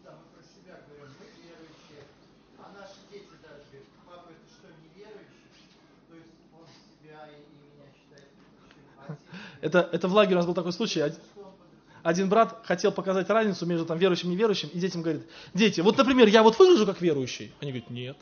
Это в лагере у нас был такой случай. Один брат хотел показать разницу между верующим и неверующим, и детям говорит, дети, вот, например, я вот выгляжу как верующий. Они говорят, нет.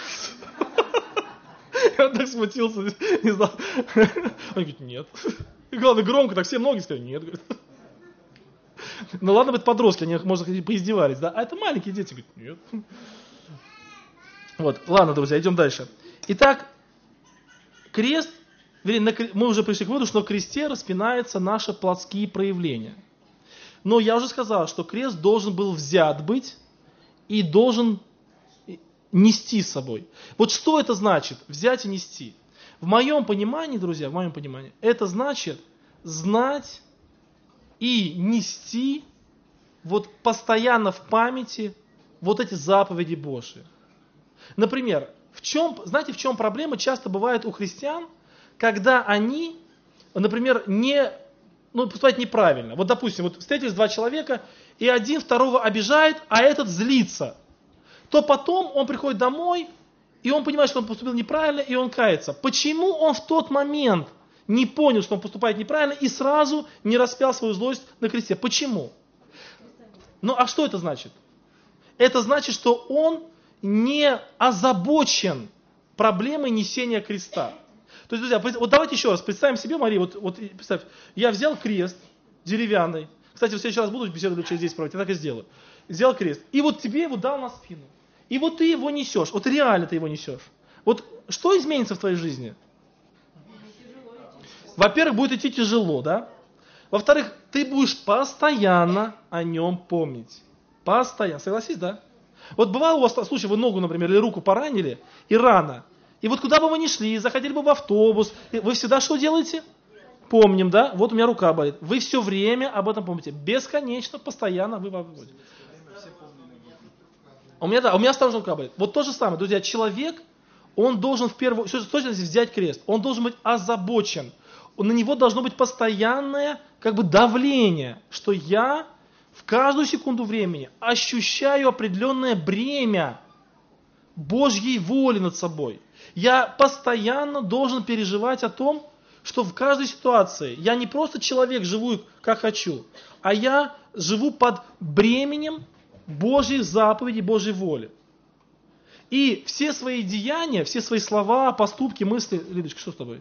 Он так смутился, не знал. Он говорит, нет. И главное, громко, так все ноги сказали, нет. Ну ладно, это подростки, они, может, поиздевались, да? А это маленькие дети, говорят, нет. Вот, ладно, друзья, идем дальше. Итак, крест, мы уже пришли к выводу, что на кресте распинаются наши плотские проявления. Но я уже сказал, что крест должен был взят быть и должен нести с собой. Вот что это значит, взять и нести? В моем понимании, друзья, это значит знать и нести вот постоянно в памяти вот эти заповеди Божьи. Например, знаете, в чем проблема часто бывает у христиан, когда они, например, поступают неправильно. Вот, допустим, встретились два человека, и один второго обижает, а этот злится. То потом он приходит домой, и он понимает, что он поступил неправильно, и он кается. Почему он в тот момент не понял, что он поступает неправильно, и сразу не распял свою злость на кресте? Почему? Ну, а что это значит? Это значит, что он не озабочен проблемой несения креста. То То есть, друзья, вот давайте еще раз представим себе, Мария, вот представь, я взял крест деревянный. Кстати, в следующий раз буду беседу через здесь проводить, я так и сделаю. Взял крест. И вот тебе его дал на спину. И вот ты его несешь. Вот реально ты его несешь. Вот что изменится в твоей жизни? Во-первых, будет идти тяжело, да? Во-вторых, ты будешь постоянно о нем помнить. Постоянно. Согласись, да? Вот бывало у вас случай, вы ногу, например, или руку поранили, и рана. И вот куда бы вы ни шли, заходили бы в автобус, вы всегда что делаете? Помним, да? Вот у меня рука болит. Вы все время об этом помните. Бесконечно, постоянно вы помните. У меня осторожно рука болит. Вот то же самое, друзья, человек, он должен в первую очередь взять крест. Он должен быть озабочен. На него должно быть постоянное давление, что я в каждую секунду времени ощущаю определенное бремя Божьей воли над собой. Я постоянно должен переживать о том, что в каждой ситуации я не просто человек, живу как хочу, а я живу под бременем Божьей заповеди, Божьей воли. И все свои деяния, все свои слова, поступки, мысли... Лидочка, что с тобой?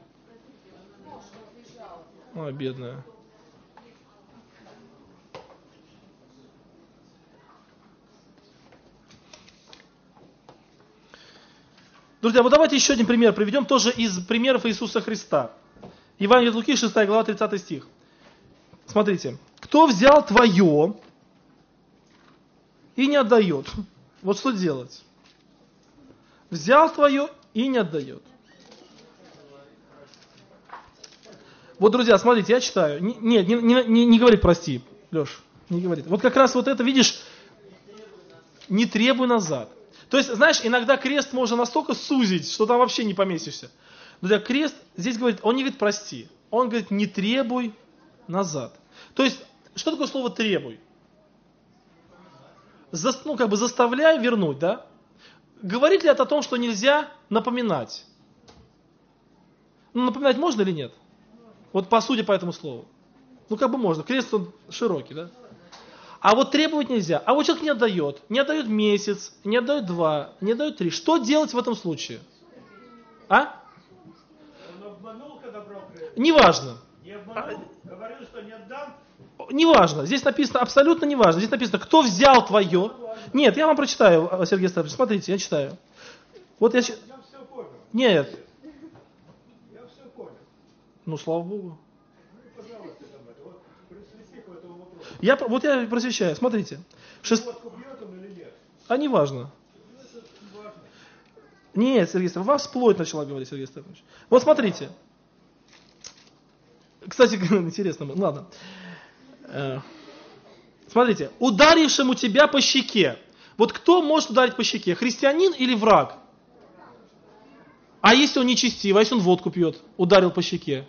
Ой, бедная. Друзья, вот давайте еще один пример приведем, тоже из примеров Иисуса Христа. Евангелие от Луки, 6 глава, 30 стих. Смотрите. Кто взял твое и не отдает? Вот что делать? Взял твое и не отдает. Вот, друзья, смотрите, я читаю. Нет, не говорит прости, Леш, не говорит. Вот как раз вот это, видишь, не требуй назад. То есть, знаешь, иногда крест можно настолько сузить, что там вообще не поместишься. Друзья, крест здесь говорит, он не говорит прости, он говорит не требуй назад. То есть, что такое слово требуй? Заставляй вернуть, да? Говорит ли это о том, что нельзя напоминать? Напоминать можно или нет? Вот по сути по этому слову. Можно. Крест он широкий, да? А вот требовать нельзя. А вот человек не отдает месяц, не отдает 2, не отдает 3. Что делать в этом случае? А? Он обманул, когда брал кредит? Неважно. Не обманул? Говорил, что не отдам? Неважно. Здесь написано абсолютно неважно. Здесь написано, кто взял твое. Нет, я вам прочитаю, Сергей Ставрович. Смотрите, я читаю. Вот я все понял. Нет. Я все понял. Слава Богу. Пожалуйста, вот просвети по этому вопросу. Я просвещаю. Смотрите. Водку пьет он или нет? А неважно. Важно. Нет, Сергей Ставрович, вас вплоть начала говорить, Сергей Ставрович. Вот смотрите. Кстати, интересно, ладно. Смотрите, ударившему тебя по щеке. Вот кто может ударить по щеке? Христианин или враг? А если он нечестивый, а если он водку пьет, ударил по щеке?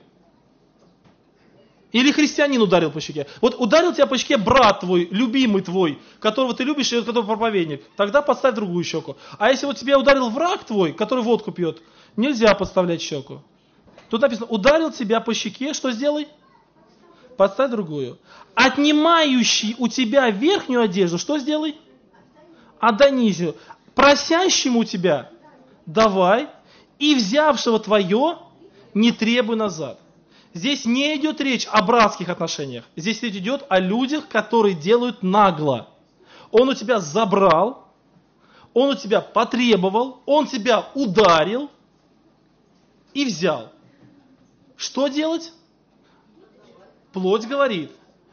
Или христианин ударил по щеке? Вот ударил тебя по щеке брат твой, любимый твой, которого ты любишь и который проповедник, тогда подставь другую щеку. А если вот тебя ударил враг твой, который водку пьет, нельзя подставлять щеку. Тут написано, ударил тебя по щеке, что сделай? Подставь другую. Отнимающий у тебя верхнюю одежду, что сделай? Отдай нижнюю. Просящему у тебя давай, и взявшего твое не требуй назад. Здесь не идет речь о братских отношениях. Здесь речь идет о людях, которые делают нагло. Он у тебя забрал, он у тебя потребовал, он тебя ударил и взял. Что делать? Плоть говорит.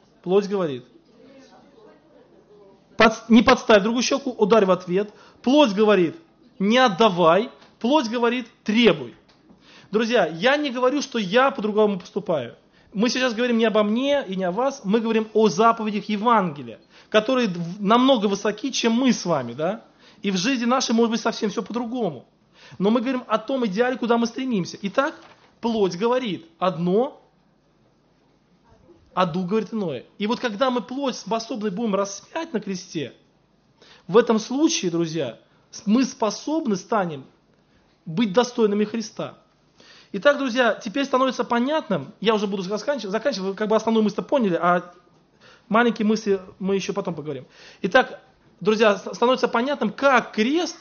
Не подставь другую щеку, ударь в ответ. Плоть говорит, не отдавай. Плоть говорит, требуй. Друзья, я не говорю, что я по-другому поступаю. Мы сейчас говорим не обо мне и не о вас, мы говорим о заповедях Евангелия, которые намного высоки, чем мы с вами, да? И в жизни нашей может быть совсем все по-другому. Но мы говорим о том идеале, куда мы стремимся. Итак, плоть говорит одно, а дух говорит иное. И вот когда мы плоть способны будем распять на кресте, в этом случае, друзья, мы способны станем быть достойными Христа. Итак, друзья, теперь становится понятным, я уже буду заканчивать, вы основную мысль поняли, а маленькие мысли мы еще потом поговорим. Итак, друзья, становится понятным, как крест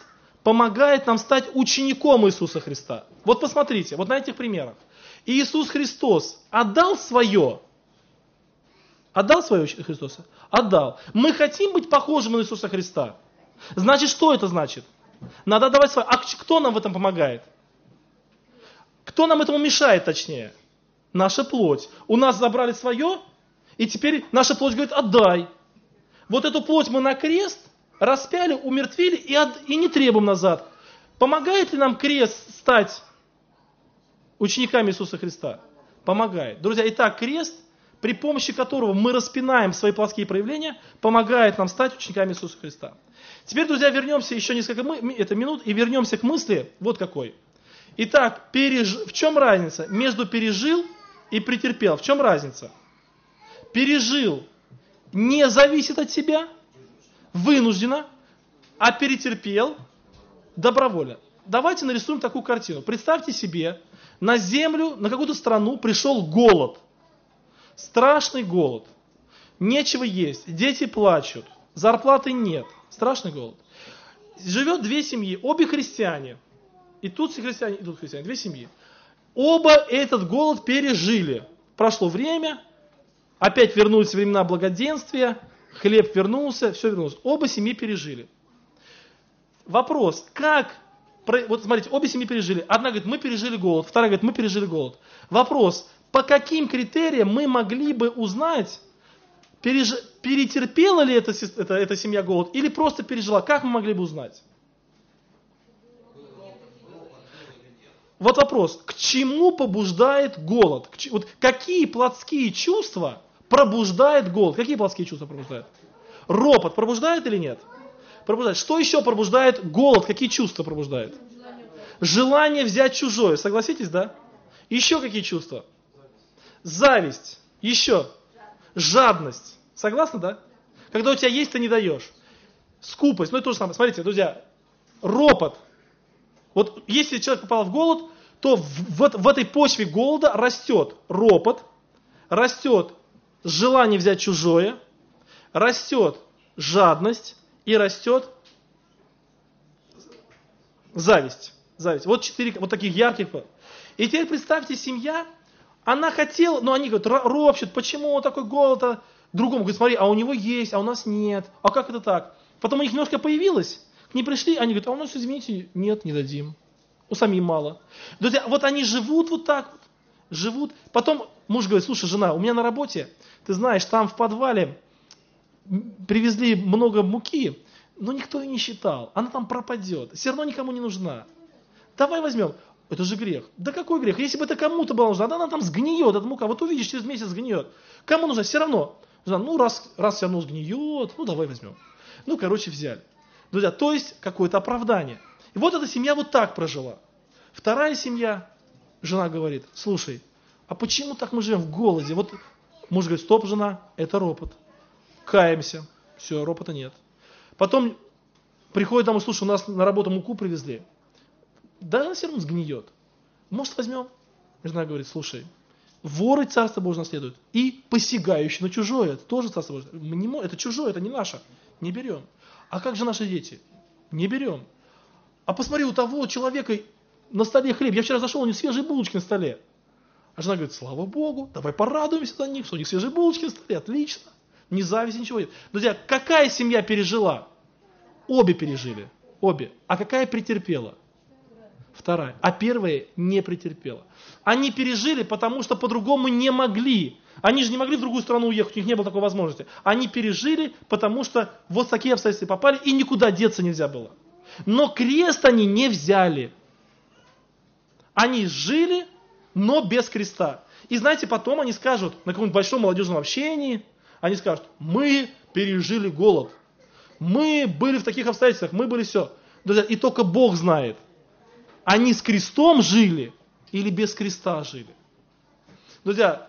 помогает нам стать учеником Иисуса Христа. Вот посмотрите, вот на этих примерах. Иисус Христос отдал свое. Отдал свое Христоса? Отдал. Мы хотим быть похожими на Иисуса Христа. Значит, что это значит? Надо отдавать свое. А кто нам в этом помогает? Кто нам этому мешает, точнее? Наша плоть. У нас забрали свое, и теперь наша плоть говорит, отдай. Вот эту плоть мы на крест распяли, умертвили и не требуем назад. Помогает ли нам крест стать учениками Иисуса Христа? Помогает. Друзья, итак, крест, при помощи которого мы распинаем свои плотские проявления, помогает нам стать учениками Иисуса Христа. Теперь, друзья, вернемся еще несколько минут и вернемся к мысли вот какой. Итак, в чем разница между пережил и претерпел? В чем разница? Пережил не зависит от себя, вынужденно, а перетерпел добровольно. Давайте нарисуем такую картину. Представьте себе, на землю, на какую-то страну пришел голод. Страшный голод. Нечего есть, дети плачут, зарплаты нет. Страшный голод. Живет две семьи, обе христиане. И тут христиане, и тут христиане, две семьи. Оба этот голод пережили. Прошло время, опять вернулись времена благоденствия, хлеб вернулся, все вернулось. Оба семьи пережили. Вопрос, вот смотрите, обе семьи пережили. Одна говорит, мы пережили голод, вторая говорит, мы пережили голод. Вопрос, по каким критериям мы могли бы узнать, перетерпела ли эта семья голод или просто пережила? Как мы могли бы узнать? Вот вопрос, к чему побуждает голод? Вот какие плотские чувства пробуждает голод? Какие плотские чувства пробуждает? Ропот пробуждает или нет? Пробуждает. Что еще пробуждает голод? Какие чувства пробуждает? Желание взять чужое. Согласитесь, да? Еще какие чувства? Зависть. Еще. Жадность. Согласны, да? Когда у тебя есть, ты не даешь. Скупость. Ну, это то же самое. Смотрите, друзья. Ропот. Вот если человек попал в голод, то в этой почве голода растет ропот, растет желание взять чужое, растет жадность и растет зависть. Вот 4 вот таких ярких. И теперь представьте, семья, она хотела, но они говорят, ропщут, почему он такой голод, а другому говорит, смотри, а у него есть, а у нас нет, а как это так? Потом у них немножко появилось, к ним пришли, они говорят, а у нас, извините, нет, не дадим. У самим мало. Друзья, вот они живут вот так вот, живут. Потом муж говорит, слушай, жена, у меня на работе, ты знаешь, там в подвале привезли много муки, но никто ее не считал. Она там пропадет, все равно никому не нужна. Давай возьмем. Это же грех. Да какой грех? Если бы это кому-то была нужна, да она там сгниет, эта мука. Вот увидишь, через месяц сгниет. Кому нужна? Все равно. Ну, раз все равно сгниет, ну, давай возьмем. Ну, короче, взяли. Друзья, то есть какое-то оправдание. И вот эта семья вот так прожила. Вторая семья, жена говорит, слушай, а почему так мы живем в голоде? Вот муж говорит, стоп, жена, это ропот. Каемся. Все, ропота нет. Потом приходит домой, слушай, у нас на работу муку привезли. Да, она все равно сгниет. Может, возьмем? Жена говорит, слушай, воры Царство Божие наследуют. И посягающие на чужое, это тоже Царство Божие. Это чужое, это не наше. Не берем. А как же наши дети? Не берем. А посмотри, у того человека на столе хлеб. Я вчера зашел, у них свежие булочки на столе. А жена говорит, слава Богу, давай порадуемся за них, что у них свежие булочки на столе. Отлично. Ни зависти, ничего нет. Друзья, какая семья пережила? Обе пережили. Обе. А какая претерпела? Вторая. А первая не претерпела. Они пережили, потому что по-другому не могли. Они же не могли в другую страну уехать, у них не было такой возможности. Они пережили, потому что вот в такие обстоятельства попали, и никуда деться нельзя было. Но крест они не взяли. Они жили, но без креста. И знаете, потом они скажут, на каком-нибудь большом молодежном общении, они скажут, мы пережили голод. Мы были в таких обстоятельствах, мы были все. Друзья, и только Бог знает, они с крестом жили или без креста жили. Друзья,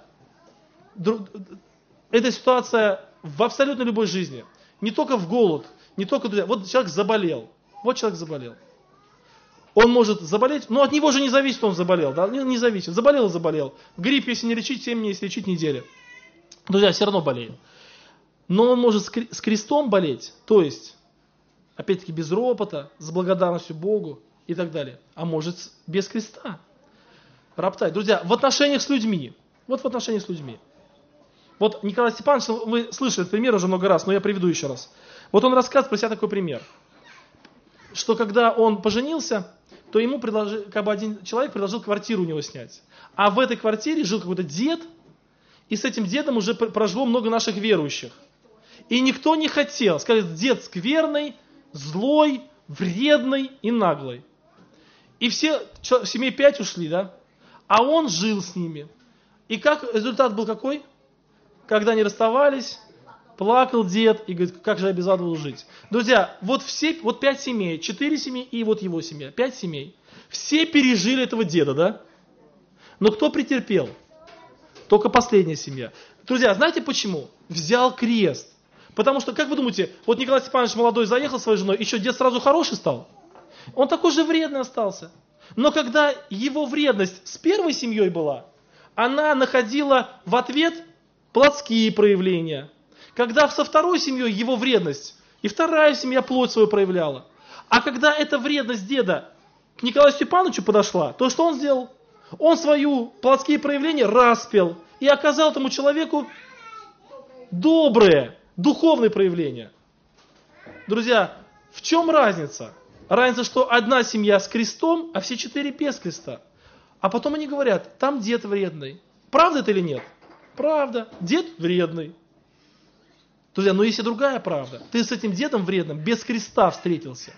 эта ситуация в абсолютно любой жизни. Не только в голод, не только, друзья, вот человек заболел. Вот человек заболел. Он может заболеть, но от него же не зависит, что он заболел. Да? Не зависит. Заболел и заболел. Грипп, если не лечить, 7 дней, если лечить, неделя. Друзья, все равно болеет. Но он может с крестом болеть, то есть опять-таки без ропота, с благодарностью Богу и так далее. А может без креста. Роптать. Друзья, в отношениях с людьми. Вот в отношениях с людьми. Вот Николай Степанович, вы слышали этот пример уже много раз, но я приведу еще раз. Вот он рассказывает про себя такой пример. Что когда он поженился, то ему один человек предложил квартиру у него снять. А в этой квартире жил какой-то дед, и с этим дедом уже прожило много наших верующих. И никто не хотел. Сказали, дед скверный, злой, вредный и наглый. И все, семей 5 ушли, да? А он жил с ними. И как результат был какой? Когда они расставались, плакал дед и говорит, как же я без вас буду жить. Друзья, вот 5 семей, 4 семьи и вот его семья, 5 семей. Все пережили этого деда, да? Но кто претерпел? Только последняя семья. Друзья, знаете почему? Взял крест. Потому что, как вы думаете, вот Николай Степанович молодой заехал со своей женой, и что, дед сразу хороший стал? Он такой же вредный остался. Но когда его вредность с первой семьей была, она находила в ответ плотские проявления. Когда со второй семьей его вредность, и вторая семья плоть свою проявляла. А когда эта вредность деда к Николаю Степановичу подошла, то что он сделал? Он свою плотские проявления распял и оказал этому человеку добрые, духовные проявления. Друзья, в чем разница? Разница, что одна семья с крестом, а все 4 без креста. А потом они говорят, там дед вредный. Правда это или нет? Правда. Дед вредный. Друзья, но есть и другая правда. Ты с этим дедом вредным без креста встретился.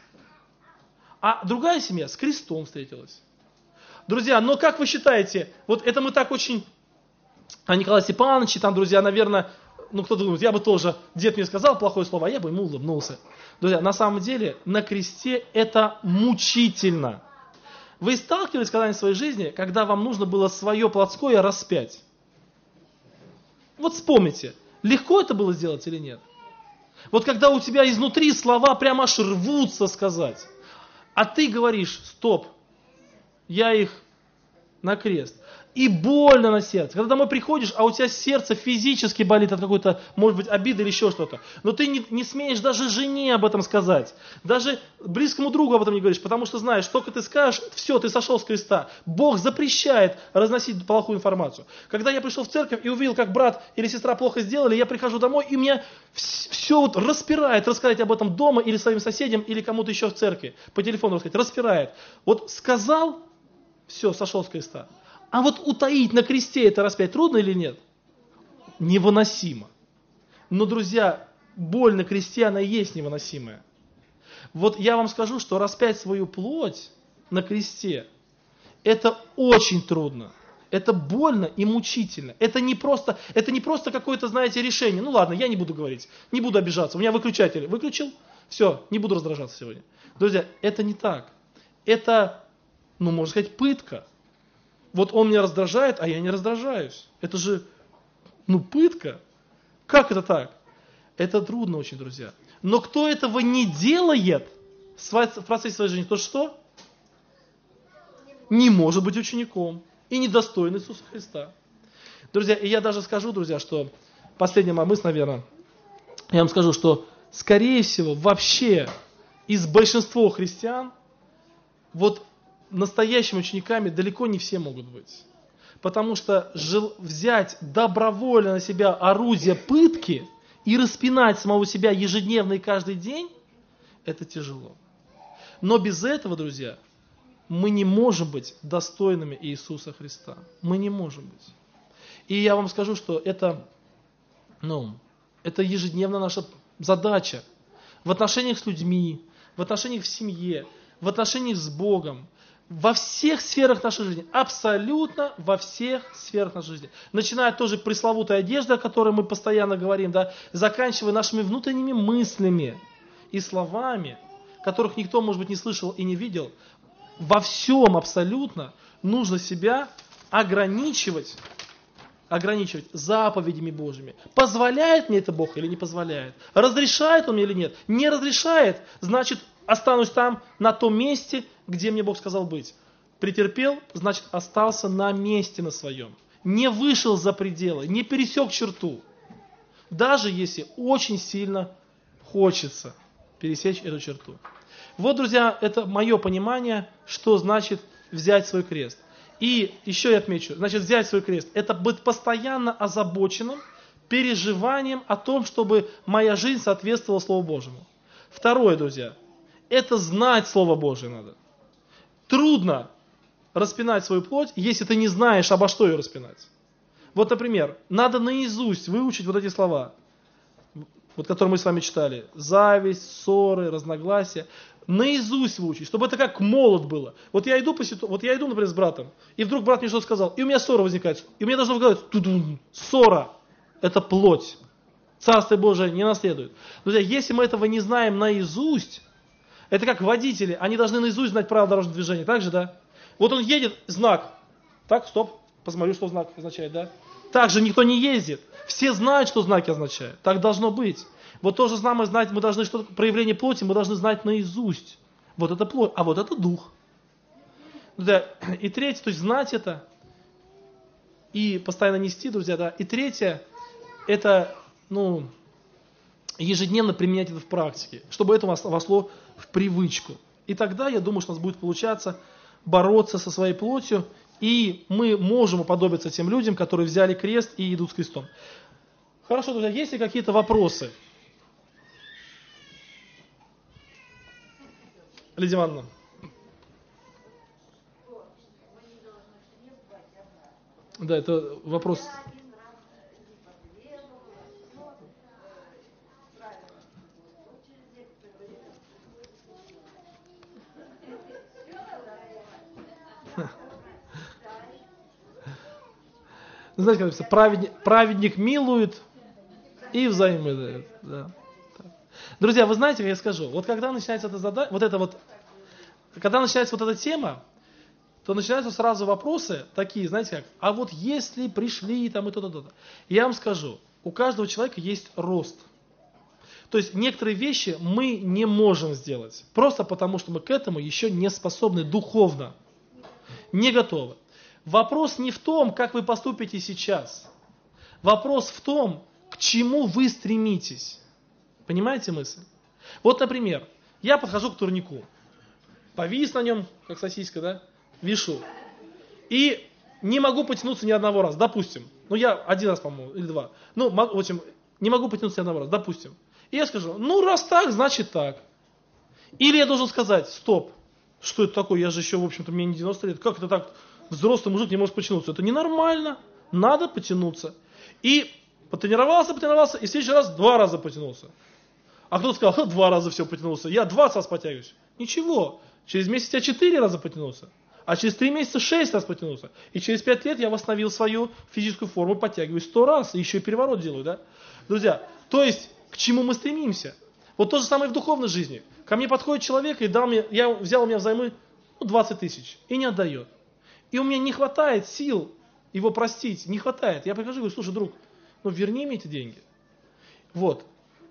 А другая семья с крестом встретилась. Друзья, но как вы считаете, вот это мы так очень... А Николай Степанович, там, друзья, наверное, кто-то думает, я бы тоже, дед мне сказал плохое слово, а я бы ему улыбнулся. Друзья, на самом деле, на кресте это мучительно. Вы сталкивались когда-нибудь в своей жизни, когда вам нужно было свое плотское распять? Вот вспомните, легко это было сделать или нет? Вот когда у тебя изнутри слова прямо аж рвутся сказать, а ты говоришь, стоп, я их на крест. И больно на сердце. Когда домой приходишь, а у тебя сердце физически болит от какой-то, может быть, обиды или еще что-то. Но ты не смеешь даже жене об этом сказать. Даже близкому другу об этом не говоришь, потому что знаешь, только ты скажешь, все, ты сошел с креста. Бог запрещает разносить плохую информацию. Когда я пришел в церковь и увидел, как брат или сестра плохо сделали, я прихожу домой, и меня все вот распирает рассказать об этом дома или своим соседям, или кому-то еще в церкви. По телефону рассказать, распирает. Вот сказал, все, сошел с креста. А вот утаить на кресте это распять трудно или нет? Невыносимо. Но, друзья, боль на кресте, она и есть невыносимая. Вот я вам скажу, что распять свою плоть на кресте, это очень трудно. Это больно и мучительно. Это не просто какое-то, знаете, решение. Ну ладно, я не буду говорить, не буду обижаться. У меня выключатель выключил, все, не буду раздражаться сегодня. Друзья, это не так. Это, можно сказать, пытка. Вот он меня раздражает, а я не раздражаюсь. Это же, пытка. Как это так? Это трудно очень, друзья. Но кто этого не делает в процессе своей жизни, то что? Не может быть учеником и недостоин Иисуса Христа. Друзья, и я даже скажу, друзья, что последняя моя мысль, наверное, я вам скажу, что, скорее всего, вообще из большинства христиан, вот настоящими учениками далеко не все могут быть. Потому что взять добровольно на себя орудие пытки и распинать самого себя ежедневно и каждый день, это тяжело. Но без этого, друзья, мы не можем быть достойными Иисуса Христа. Мы не можем быть. И я вам скажу, что это ежедневно наша задача в отношениях с людьми, в отношениях в семье, в отношениях с Богом, во всех сферах нашей жизни, абсолютно во всех сферах нашей жизни. Начиная от той же пресловутой одежды, о которой мы постоянно говорим, да, заканчивая нашими внутренними мыслями и словами, которых никто, может быть, не слышал и не видел. Во всем абсолютно нужно себя ограничивать заповедями Божьими. Позволяет мне это Бог или не позволяет? Разрешает Он мне или нет? Не разрешает, значит, останусь там, на том месте, где мне Бог сказал быть. Претерпел, значит, остался на месте на своем. Не вышел за пределы, не пересек черту. Даже если очень сильно хочется пересечь эту черту. Вот, друзья, это мое понимание, что значит взять свой крест. И еще я отмечу, значит, взять свой крест, это быть постоянно озабоченным переживанием о том, чтобы моя жизнь соответствовала Слову Божьему. Второе, друзья, это знать Слово Божие надо. Трудно распинать свою плоть, если ты не знаешь, обо что ее распинать. Вот, например, надо наизусть выучить вот эти слова, вот, которые мы с вами читали. Зависть, ссоры, разногласия. Наизусть выучить, чтобы это как молот было. Вот я иду, например, с братом, и вдруг брат мне что-то сказал, и у меня ссора возникает. И у меня должно говорить, ссора – это плоть. Царство Божие не наследует. Друзья, если мы этого не знаем наизусть, это как водители, они должны наизусть знать правила дорожного движения. Так же, да? Вот он едет, знак. Так, стоп, посмотрю, что знак означает, да? Так же никто не ездит. Все знают, что знаки означают. Так должно быть. Вот то же самое знать, мы должны что-то, проявление плоти, мы должны знать наизусть. Вот это плоть, а вот это дух. Да. И третье, то есть знать это и постоянно нести, друзья, да. И третье, это, ежедневно применять это в практике, чтобы это вошло в привычку. И тогда, я думаю, что у нас будет получаться бороться со своей плотью, и мы можем уподобиться тем людям, которые взяли крест и идут с крестом. Хорошо, друзья, есть ли какие-то вопросы? Лидия Ивановна. Да, это вопрос. Знаете, как написано, праведник милует и взаймы дает. Да. Друзья, вы знаете, как я скажу, вот когда начинается когда начинается вот эта тема, то начинаются сразу вопросы такие, знаете как, а вот если пришли там и то-то. Я вам скажу, у каждого человека есть рост. То есть некоторые вещи мы не можем сделать, просто потому что мы к этому еще не способны духовно, не готовы. Вопрос не в том, как вы поступите сейчас. Вопрос в том, к чему вы стремитесь. Понимаете мысль? Вот, например, я подхожу к турнику, повис на нем, как сосиска, да, вишу, и не могу потянуться ни одного раза, допустим. Я один раз, по-моему, или два. В общем, не могу потянуться ни одного раза, допустим. И я скажу, раз так, значит так. Или я должен сказать, стоп, что это такое, я же еще, в общем-то, мне не 90 лет, как это так, взрослый мужик не может потянуться? Это ненормально, надо потянуться. И потренировался, и в следующий раз 2 раза потянулся. А кто-то сказал, 2 раза все потянулся, я 20 раз потягиваюсь. Ничего, через месяц я 4 раза потянулся, а через 3 месяца 6 раз потянулся. И через 5 лет я восстановил свою физическую форму, подтягиваюсь 100 раз, и еще и переворот делаю, да? Друзья, то есть, к чему мы стремимся? Вот то же самое в духовной жизни. Ко мне подходит человек и взял у меня взаймы 20 тысяч и не отдает. И у меня не хватает сил его простить, не хватает. Я прихожу и говорю, слушай, друг, верни мне эти деньги. Вот.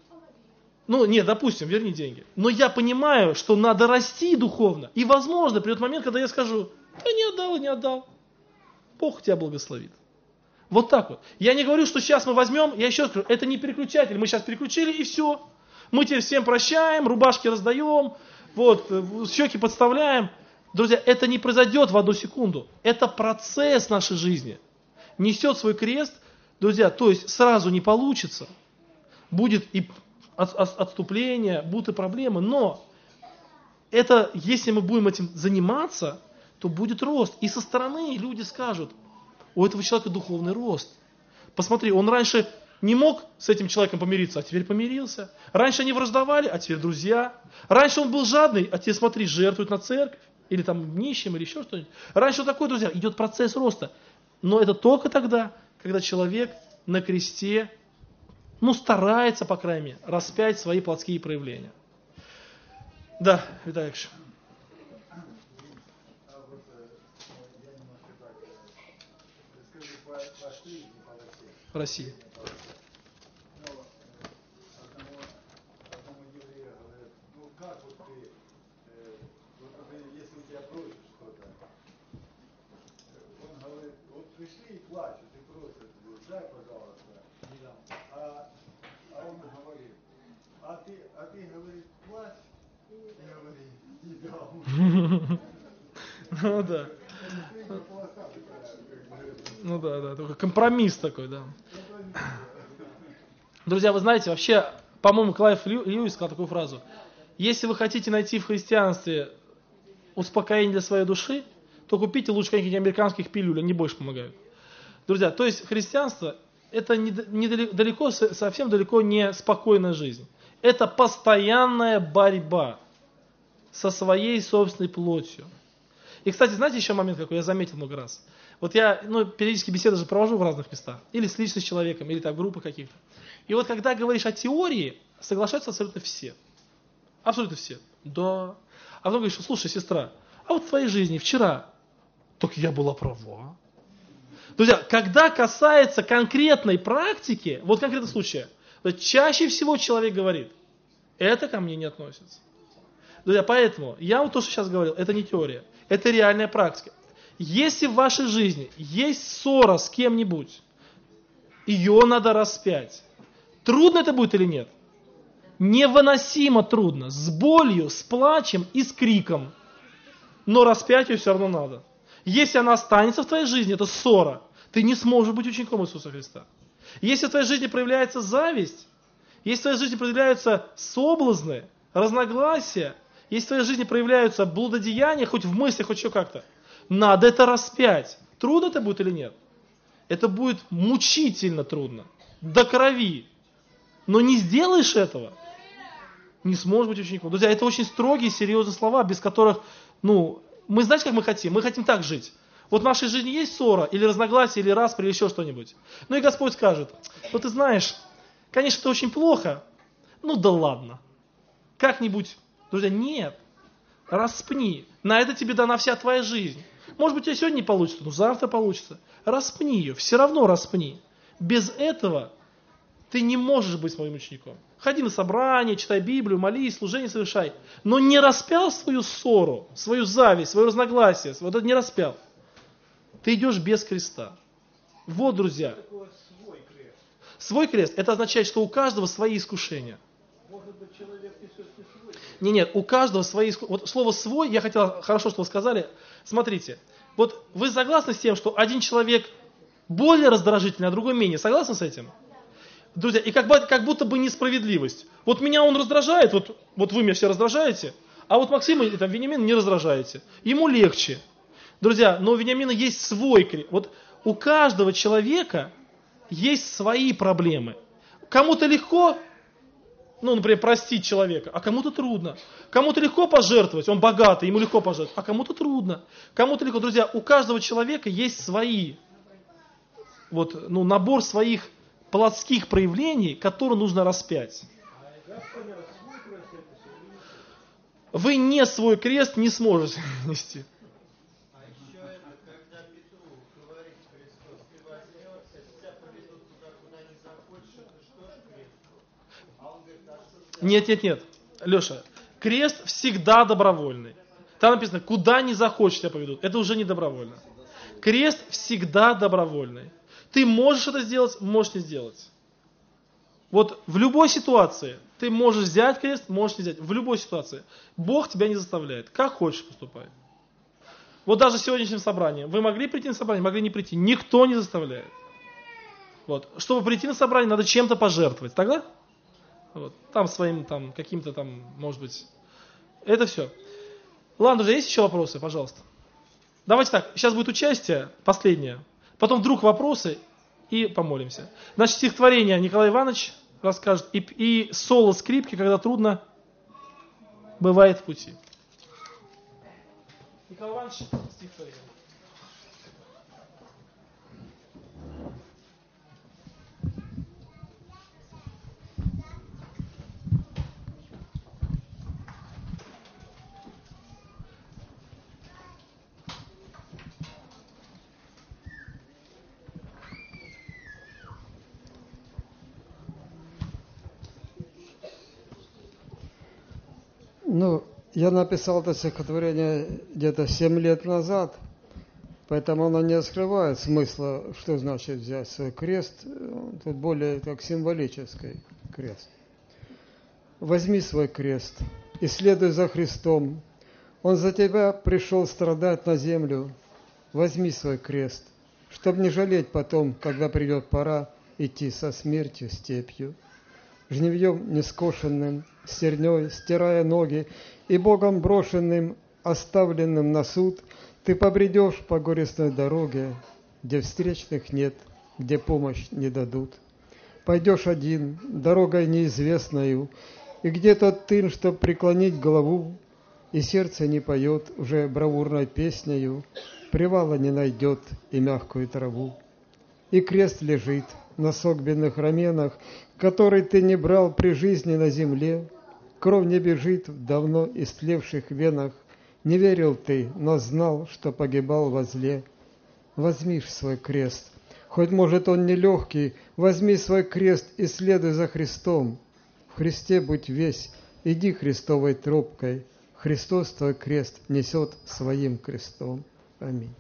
Допустим, верни деньги. Но я понимаю, что надо расти духовно. И, возможно, придет момент, когда я скажу, не отдал. Бог тебя благословит. Вот так вот. Я не говорю, что сейчас мы возьмем, я еще раз говорю, это не переключатель. Мы сейчас переключили и все. Мы теперь всем прощаем, рубашки раздаем, щеки подставляем. Друзья, это не произойдет в одну секунду. Это процесс нашей жизни. Несет свой крест, друзья, то есть сразу не получится. Будет и отступление, будут и проблемы, но это, если мы будем этим заниматься, то будет рост. И со стороны люди скажут, у этого человека духовный рост. Посмотри, он раньше не мог с этим человеком помириться, а теперь помирился. Раньше они враждовали, а теперь друзья. Раньше он был жадный, а теперь, смотри, жертвует на церковь. Или там нищим, или еще что-нибудь. Раньше вот такой, друзья, идет процесс роста. Но это только тогда, когда человек на кресте, старается, по крайней мере, распять свои плотские проявления. Да, Виталий Ильич. В России. Одному еврею говорят, как ты, если у тебя просят что-то, он говорит, пришли и плачут, и просят, дай, пожалуйста, а он говорит, а ты говорит, плачь, Ну да. Ну да, только компромисс такой, да. Друзья, вы знаете, вообще, по-моему, Клайв Льюис сказал такую фразу. Если вы хотите найти в христианстве успокоение для своей души, то купите лучше каких-нибудь американских пилюль, они больше помогают. Друзья, то есть христианство это совсем далеко не спокойная жизнь. Это постоянная борьба со своей собственной плотью. И, кстати, знаете еще момент, какой я заметил много раз? Вот я периодически беседы же провожу в разных местах. Или с лично с человеком, или так в группах каких-то. И вот когда говоришь о теории, соглашаются абсолютно все. Абсолютно все. Да. А потом говоришь, слушай, сестра, а вот в твоей жизни вчера, так я была права. Друзья, когда касается конкретной практики, вот конкретного случая, чаще всего человек говорит, это ко мне не относится. Друзья, поэтому я вот то, что сейчас говорил, это не теория, это реальная практика. Если в вашей жизни есть ссора с кем-нибудь, ее надо распять. Трудно это будет или нет? Невыносимо трудно. С болью, с плачем и с криком. Но распять ее все равно надо. Если она останется в твоей жизни, это ссора, ты не сможешь быть учеником Иисуса Христа. Если в твоей жизни проявляется зависть, если в твоей жизни проявляются соблазны, разногласия, если в твоей жизни проявляются блудодеяния, хоть в мыслях, хоть еще как-то, надо это распять. Трудно это будет или нет? Это будет мучительно трудно. До крови. Но не сделаешь этого, не сможешь быть учеником. Друзья, это очень строгие, серьезные слова, без которых, мы знаете, как мы хотим? Мы хотим так жить. Вот в нашей жизни есть ссора, или разногласие, или распри, или еще что-нибудь. И Господь скажет, ты знаешь, конечно, это очень плохо, да ладно. Как-нибудь, друзья, нет. Распни. На это тебе дана вся твоя жизнь. Может быть, у тебя сегодня не получится, но завтра получится. Распни ее, все равно распни. Без этого ты не можешь быть моим учеником. Ходи на собрание, читай Библию, молись, служение совершай. Но не распял свою ссору, свою зависть, свое разногласие, вот это не распял. Ты идешь без креста. Вот, друзья. Свой крест, это означает, что у каждого свои искушения. Может быть, человек несет не свой. Нет, у каждого свои искушения. Вот слово «свой», я хотел, хорошо, что вы сказали. Смотрите, вот вы согласны с тем, что один человек более раздражительный, а другой менее? Согласны с этим? Друзья, и как будто бы несправедливость. Вот меня он раздражает, вот вы меня все раздражаете, а вот Максима или Вениамина не раздражаете. Ему легче. Друзья, но у Вениамина есть свой крест. Вот у каждого человека есть свои проблемы. Кому-то легко, например, простить человека, а кому-то трудно. Кому-то легко пожертвовать, он богатый, ему легко пожертвовать, а кому-то трудно. Кому-то легко. Друзья, у каждого человека есть свои, набор своих плотских проявлений, которые нужно распять. Вы не свой крест не сможете нести. А еще это, когда Петру говорит Христос, ты возьмешься, тебя поведут туда, куда не захочешь, это что ж крест? А он говорит, а что ты... Нет, Леша, крест всегда добровольный. Там написано, куда не захочешь, тебя поведут. Это уже не добровольно. Крест всегда добровольный. Ты можешь это сделать, можешь не сделать. Вот в любой ситуации ты можешь взять крест, можешь не взять. В любой ситуации. Бог тебя не заставляет. Как хочешь поступай. Вот даже в сегодняшнем собрании. Вы могли прийти на собрание, могли не прийти. Никто не заставляет. Чтобы прийти на собрание, надо чем-то пожертвовать. Тогда? Там своим, каким-то может быть. Это все. Ладно, друзья, есть еще вопросы? Пожалуйста. Давайте так. Сейчас будет участие, последнее. Потом вдруг вопросы и помолимся. Значит, стихотворение Николай Иванович расскажет. И соло скрипки, когда трудно, бывает в пути. Николай Иванович, стихотворение. Я написал это стихотворение где-то 7 лет назад, поэтому оно не скрывает смысла, что значит взять свой крест, тут более как символический крест. возьми свой крест и следуй за Христом. Он за тебя пришел страдать на землю. Возьми свой крест, чтоб не жалеть потом, когда придет пора идти со смертью степью. Жневьем нескошенным, стерней, стирая ноги, и Богом брошенным, оставленным на суд, ты побредешь по горестной дороге, где встречных нет, где помощь не дадут. Пойдешь один, дорогой неизвестною, и где тот тын, чтоб преклонить голову, и сердце не поет уже бравурной песнею, привала не найдет и мягкую траву. И крест лежит на согбенных раменах, который ты не брал при жизни на земле. Кровь не бежит в давно истлевших венах. Не верил ты, но знал, что погибал во зле. Возьми ж свой крест, хоть, может, он нелегкий, возьми свой крест и следуй за Христом. В Христе будь весь, иди Христовой тропкой. Христос твой крест несет своим крестом. Аминь.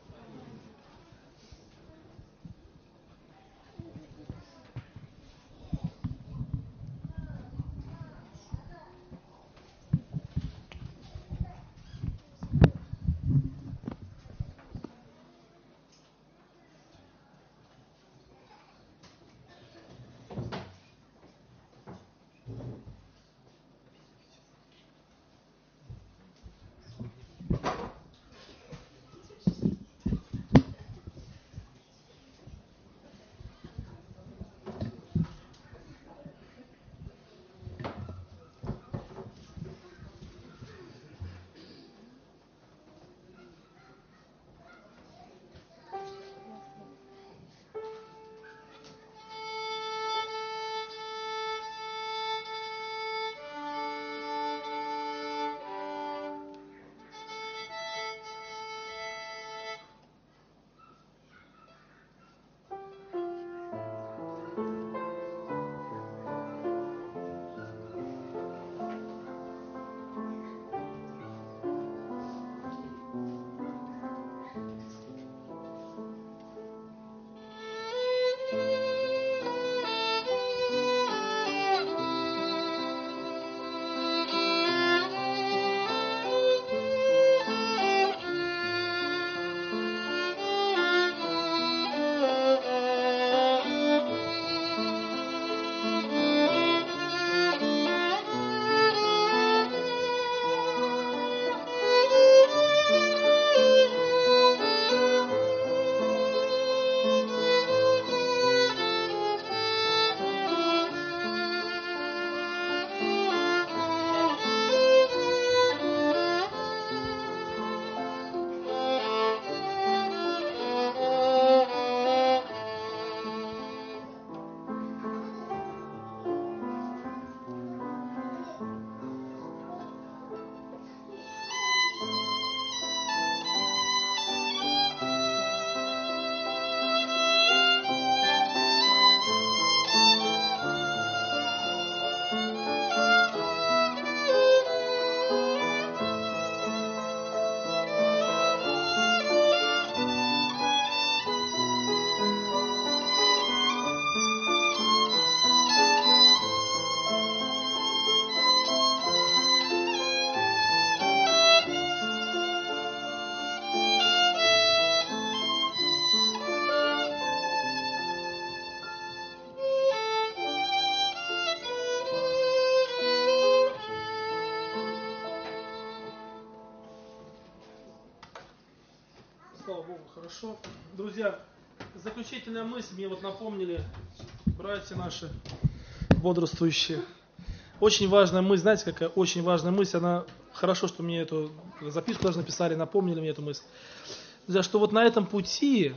Слава Богу, хорошо. Друзья, заключительная мысль мне вот напомнили братья наши бодрствующие. Очень важная мысль, знаете, какая очень важная мысль, она хорошо, что мне эту записку даже написали, напомнили мне эту мысль. Друзья, что вот на этом пути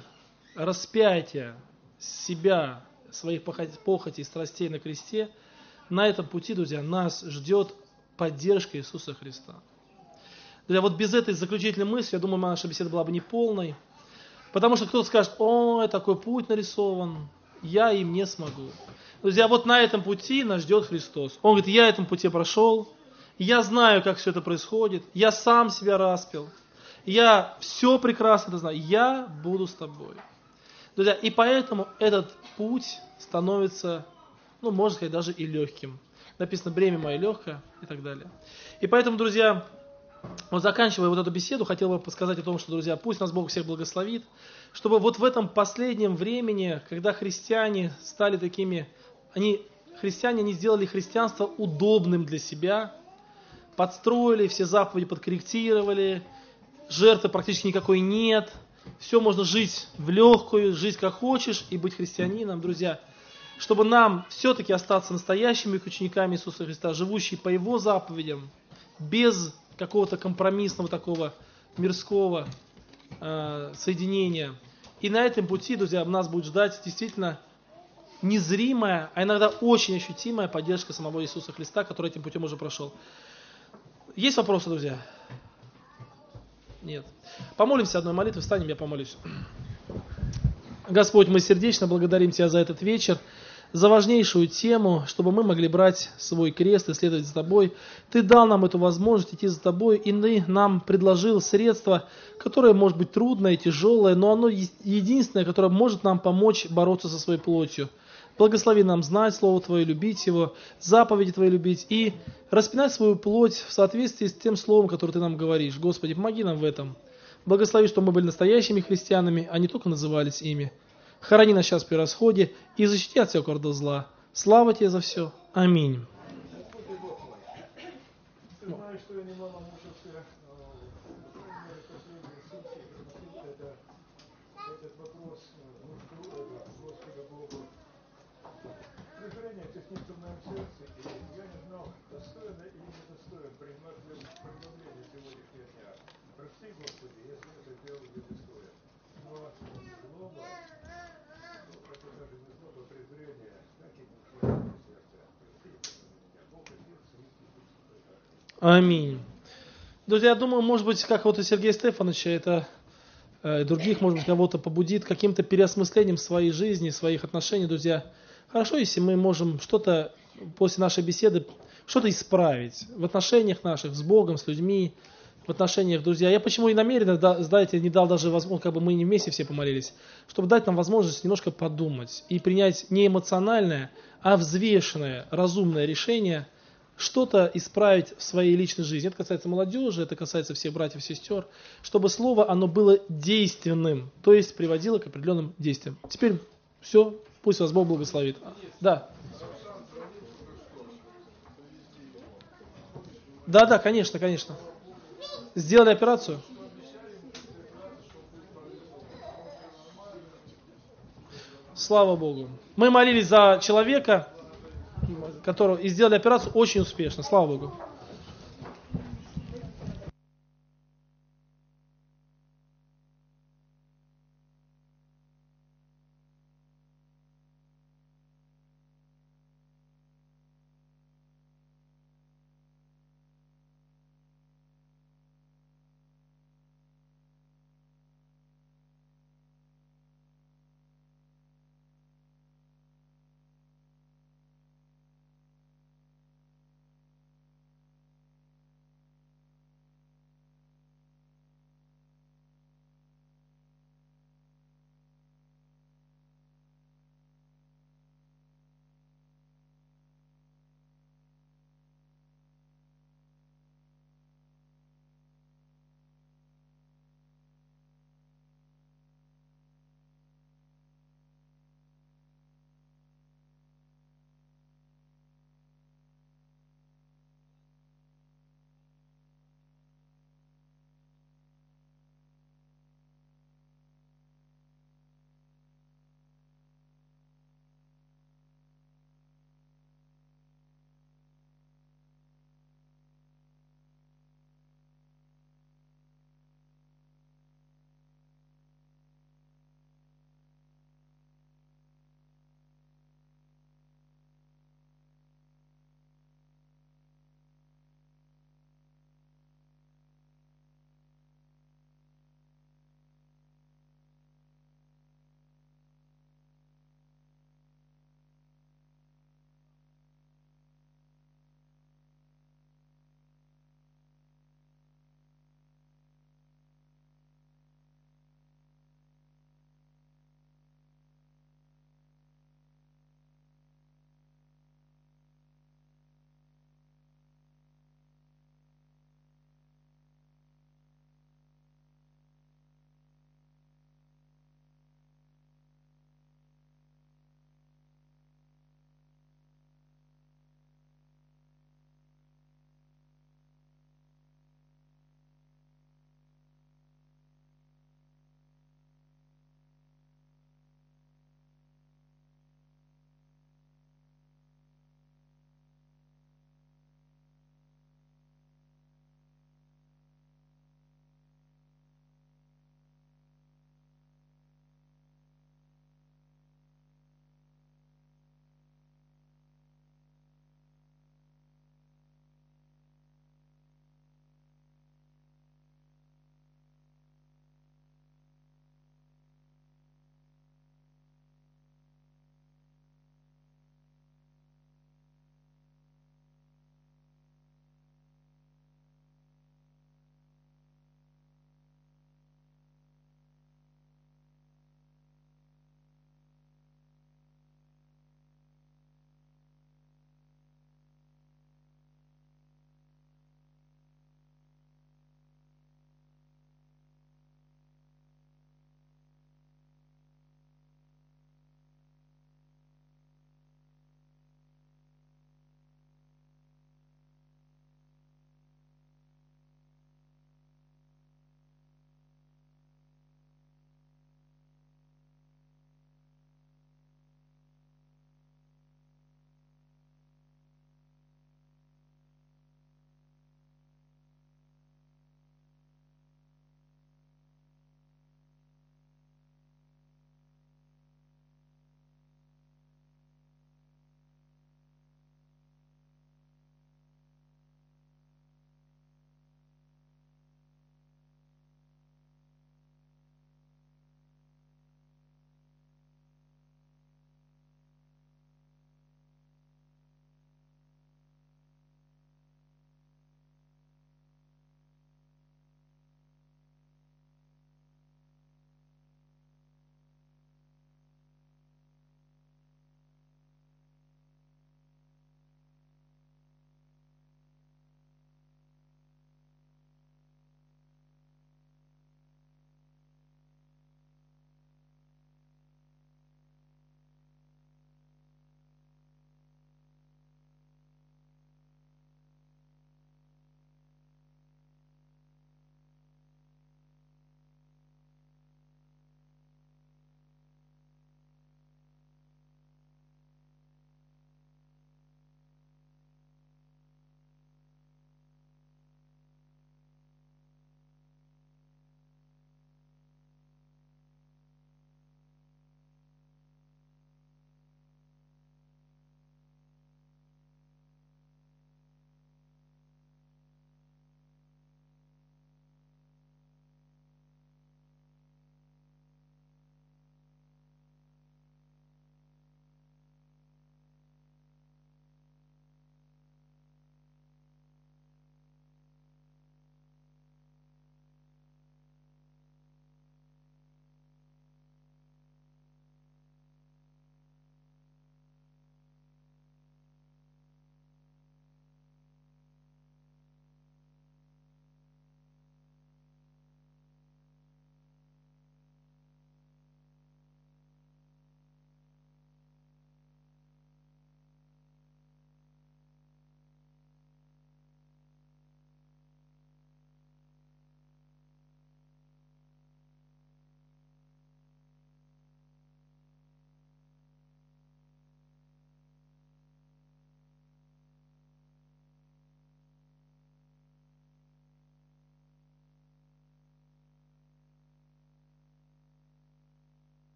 распятия себя, своих похотей и страстей на кресте, на этом пути, друзья, нас ждет поддержка Иисуса Христа. Друзья, вот без этой заключительной мысли, я думаю, наша беседа была бы неполной. Потому что кто-то скажет: о, такой путь нарисован, я им не смогу. Друзья, вот на этом пути нас ждет Христос. Он говорит: я этом пути прошел, я знаю, как все это происходит, я сам себя распял, я все прекрасно это знаю, я буду с тобой. Друзья, и поэтому этот путь становится, можно сказать, даже и легким. написано «бремя мое легкое» и так далее. И поэтому, друзья, вот заканчивая вот эту беседу, хотел бы сказать о том, что, друзья, пусть нас Бог всех благословит, чтобы вот в этом последнем времени, когда христиане стали такими, христиане сделали христианство удобным для себя, подстроили, все заповеди подкорректировали, жертвы практически никакой нет, все можно жить в легкую, жить как хочешь и быть христианином, друзья, чтобы нам все-таки остаться настоящими учениками Иисуса Христа, живущими по Его заповедям, без какого-то компромиссного такого мирского соединения. И на этом пути, друзья, нас будет ждать действительно незримая, а иногда очень ощутимая поддержка самого Иисуса Христа, который этим путем уже прошел. Есть вопросы, друзья? Нет. Помолимся одной молитвой, встанем, я помолюсь. Господь, мы сердечно благодарим Тебя за этот вечер, за важнейшую тему, чтобы мы могли брать свой крест и следовать за Тобой. Ты дал нам эту возможность идти за Тобой, и Ты нам предложил средство, которое может быть трудное, тяжелое, но оно единственное, которое может нам помочь бороться со своей плотью. Благослови нам знать Слово Твое, любить его, заповеди Твои любить и распинать свою плоть в соответствии с тем Словом, которое Ты нам говоришь. Господи, помоги нам в этом. Благослови, чтобы мы были настоящими христианами, а не только назывались ими. Храни нас сейчас при расходе и защити от всякого зла. Слава Тебе за все. Аминь. Господи Бог мой, ты знаешь, что я немало мучился, по крайней мере, последние сутки, относительно этот вопрос, Господа Богу. Сожаление теснится в моем сердце, и я не знал, достоин или недостоин принимать приготовление сегодняшнего дня. Прости, Господи, если это сделал недостоин. Но злоба, это даже не злоба, презрение, так и не сердце. Прости меня, Бог Отец, Аминь. Друзья, я думаю, может быть, как вот у Сергея Стефановича, это других, может быть, кого-то побудит каким-то переосмыслением своей жизни, своих отношений, друзья. Хорошо, если мы можем что-то после нашей беседы, что-то исправить в отношениях наших с Богом, с людьми, в отношениях, друзья. Я почему и намеренно, знаете, не дал даже возможность, как бы мы не вместе все помолились, чтобы дать нам возможность немножко подумать и принять не эмоциональное, а взвешенное, разумное решение, что-то исправить в своей личной жизни. Это касается молодежи, это касается всех братьев и сестер, чтобы слово, оно было действенным, то есть приводило к определенным действиям. Теперь все, пусть вас Бог благословит. Да. Да, конечно, конечно. Сделали операцию? Слава Богу. Мы молились за человека, которого и сделали операцию очень успешно. Слава Богу.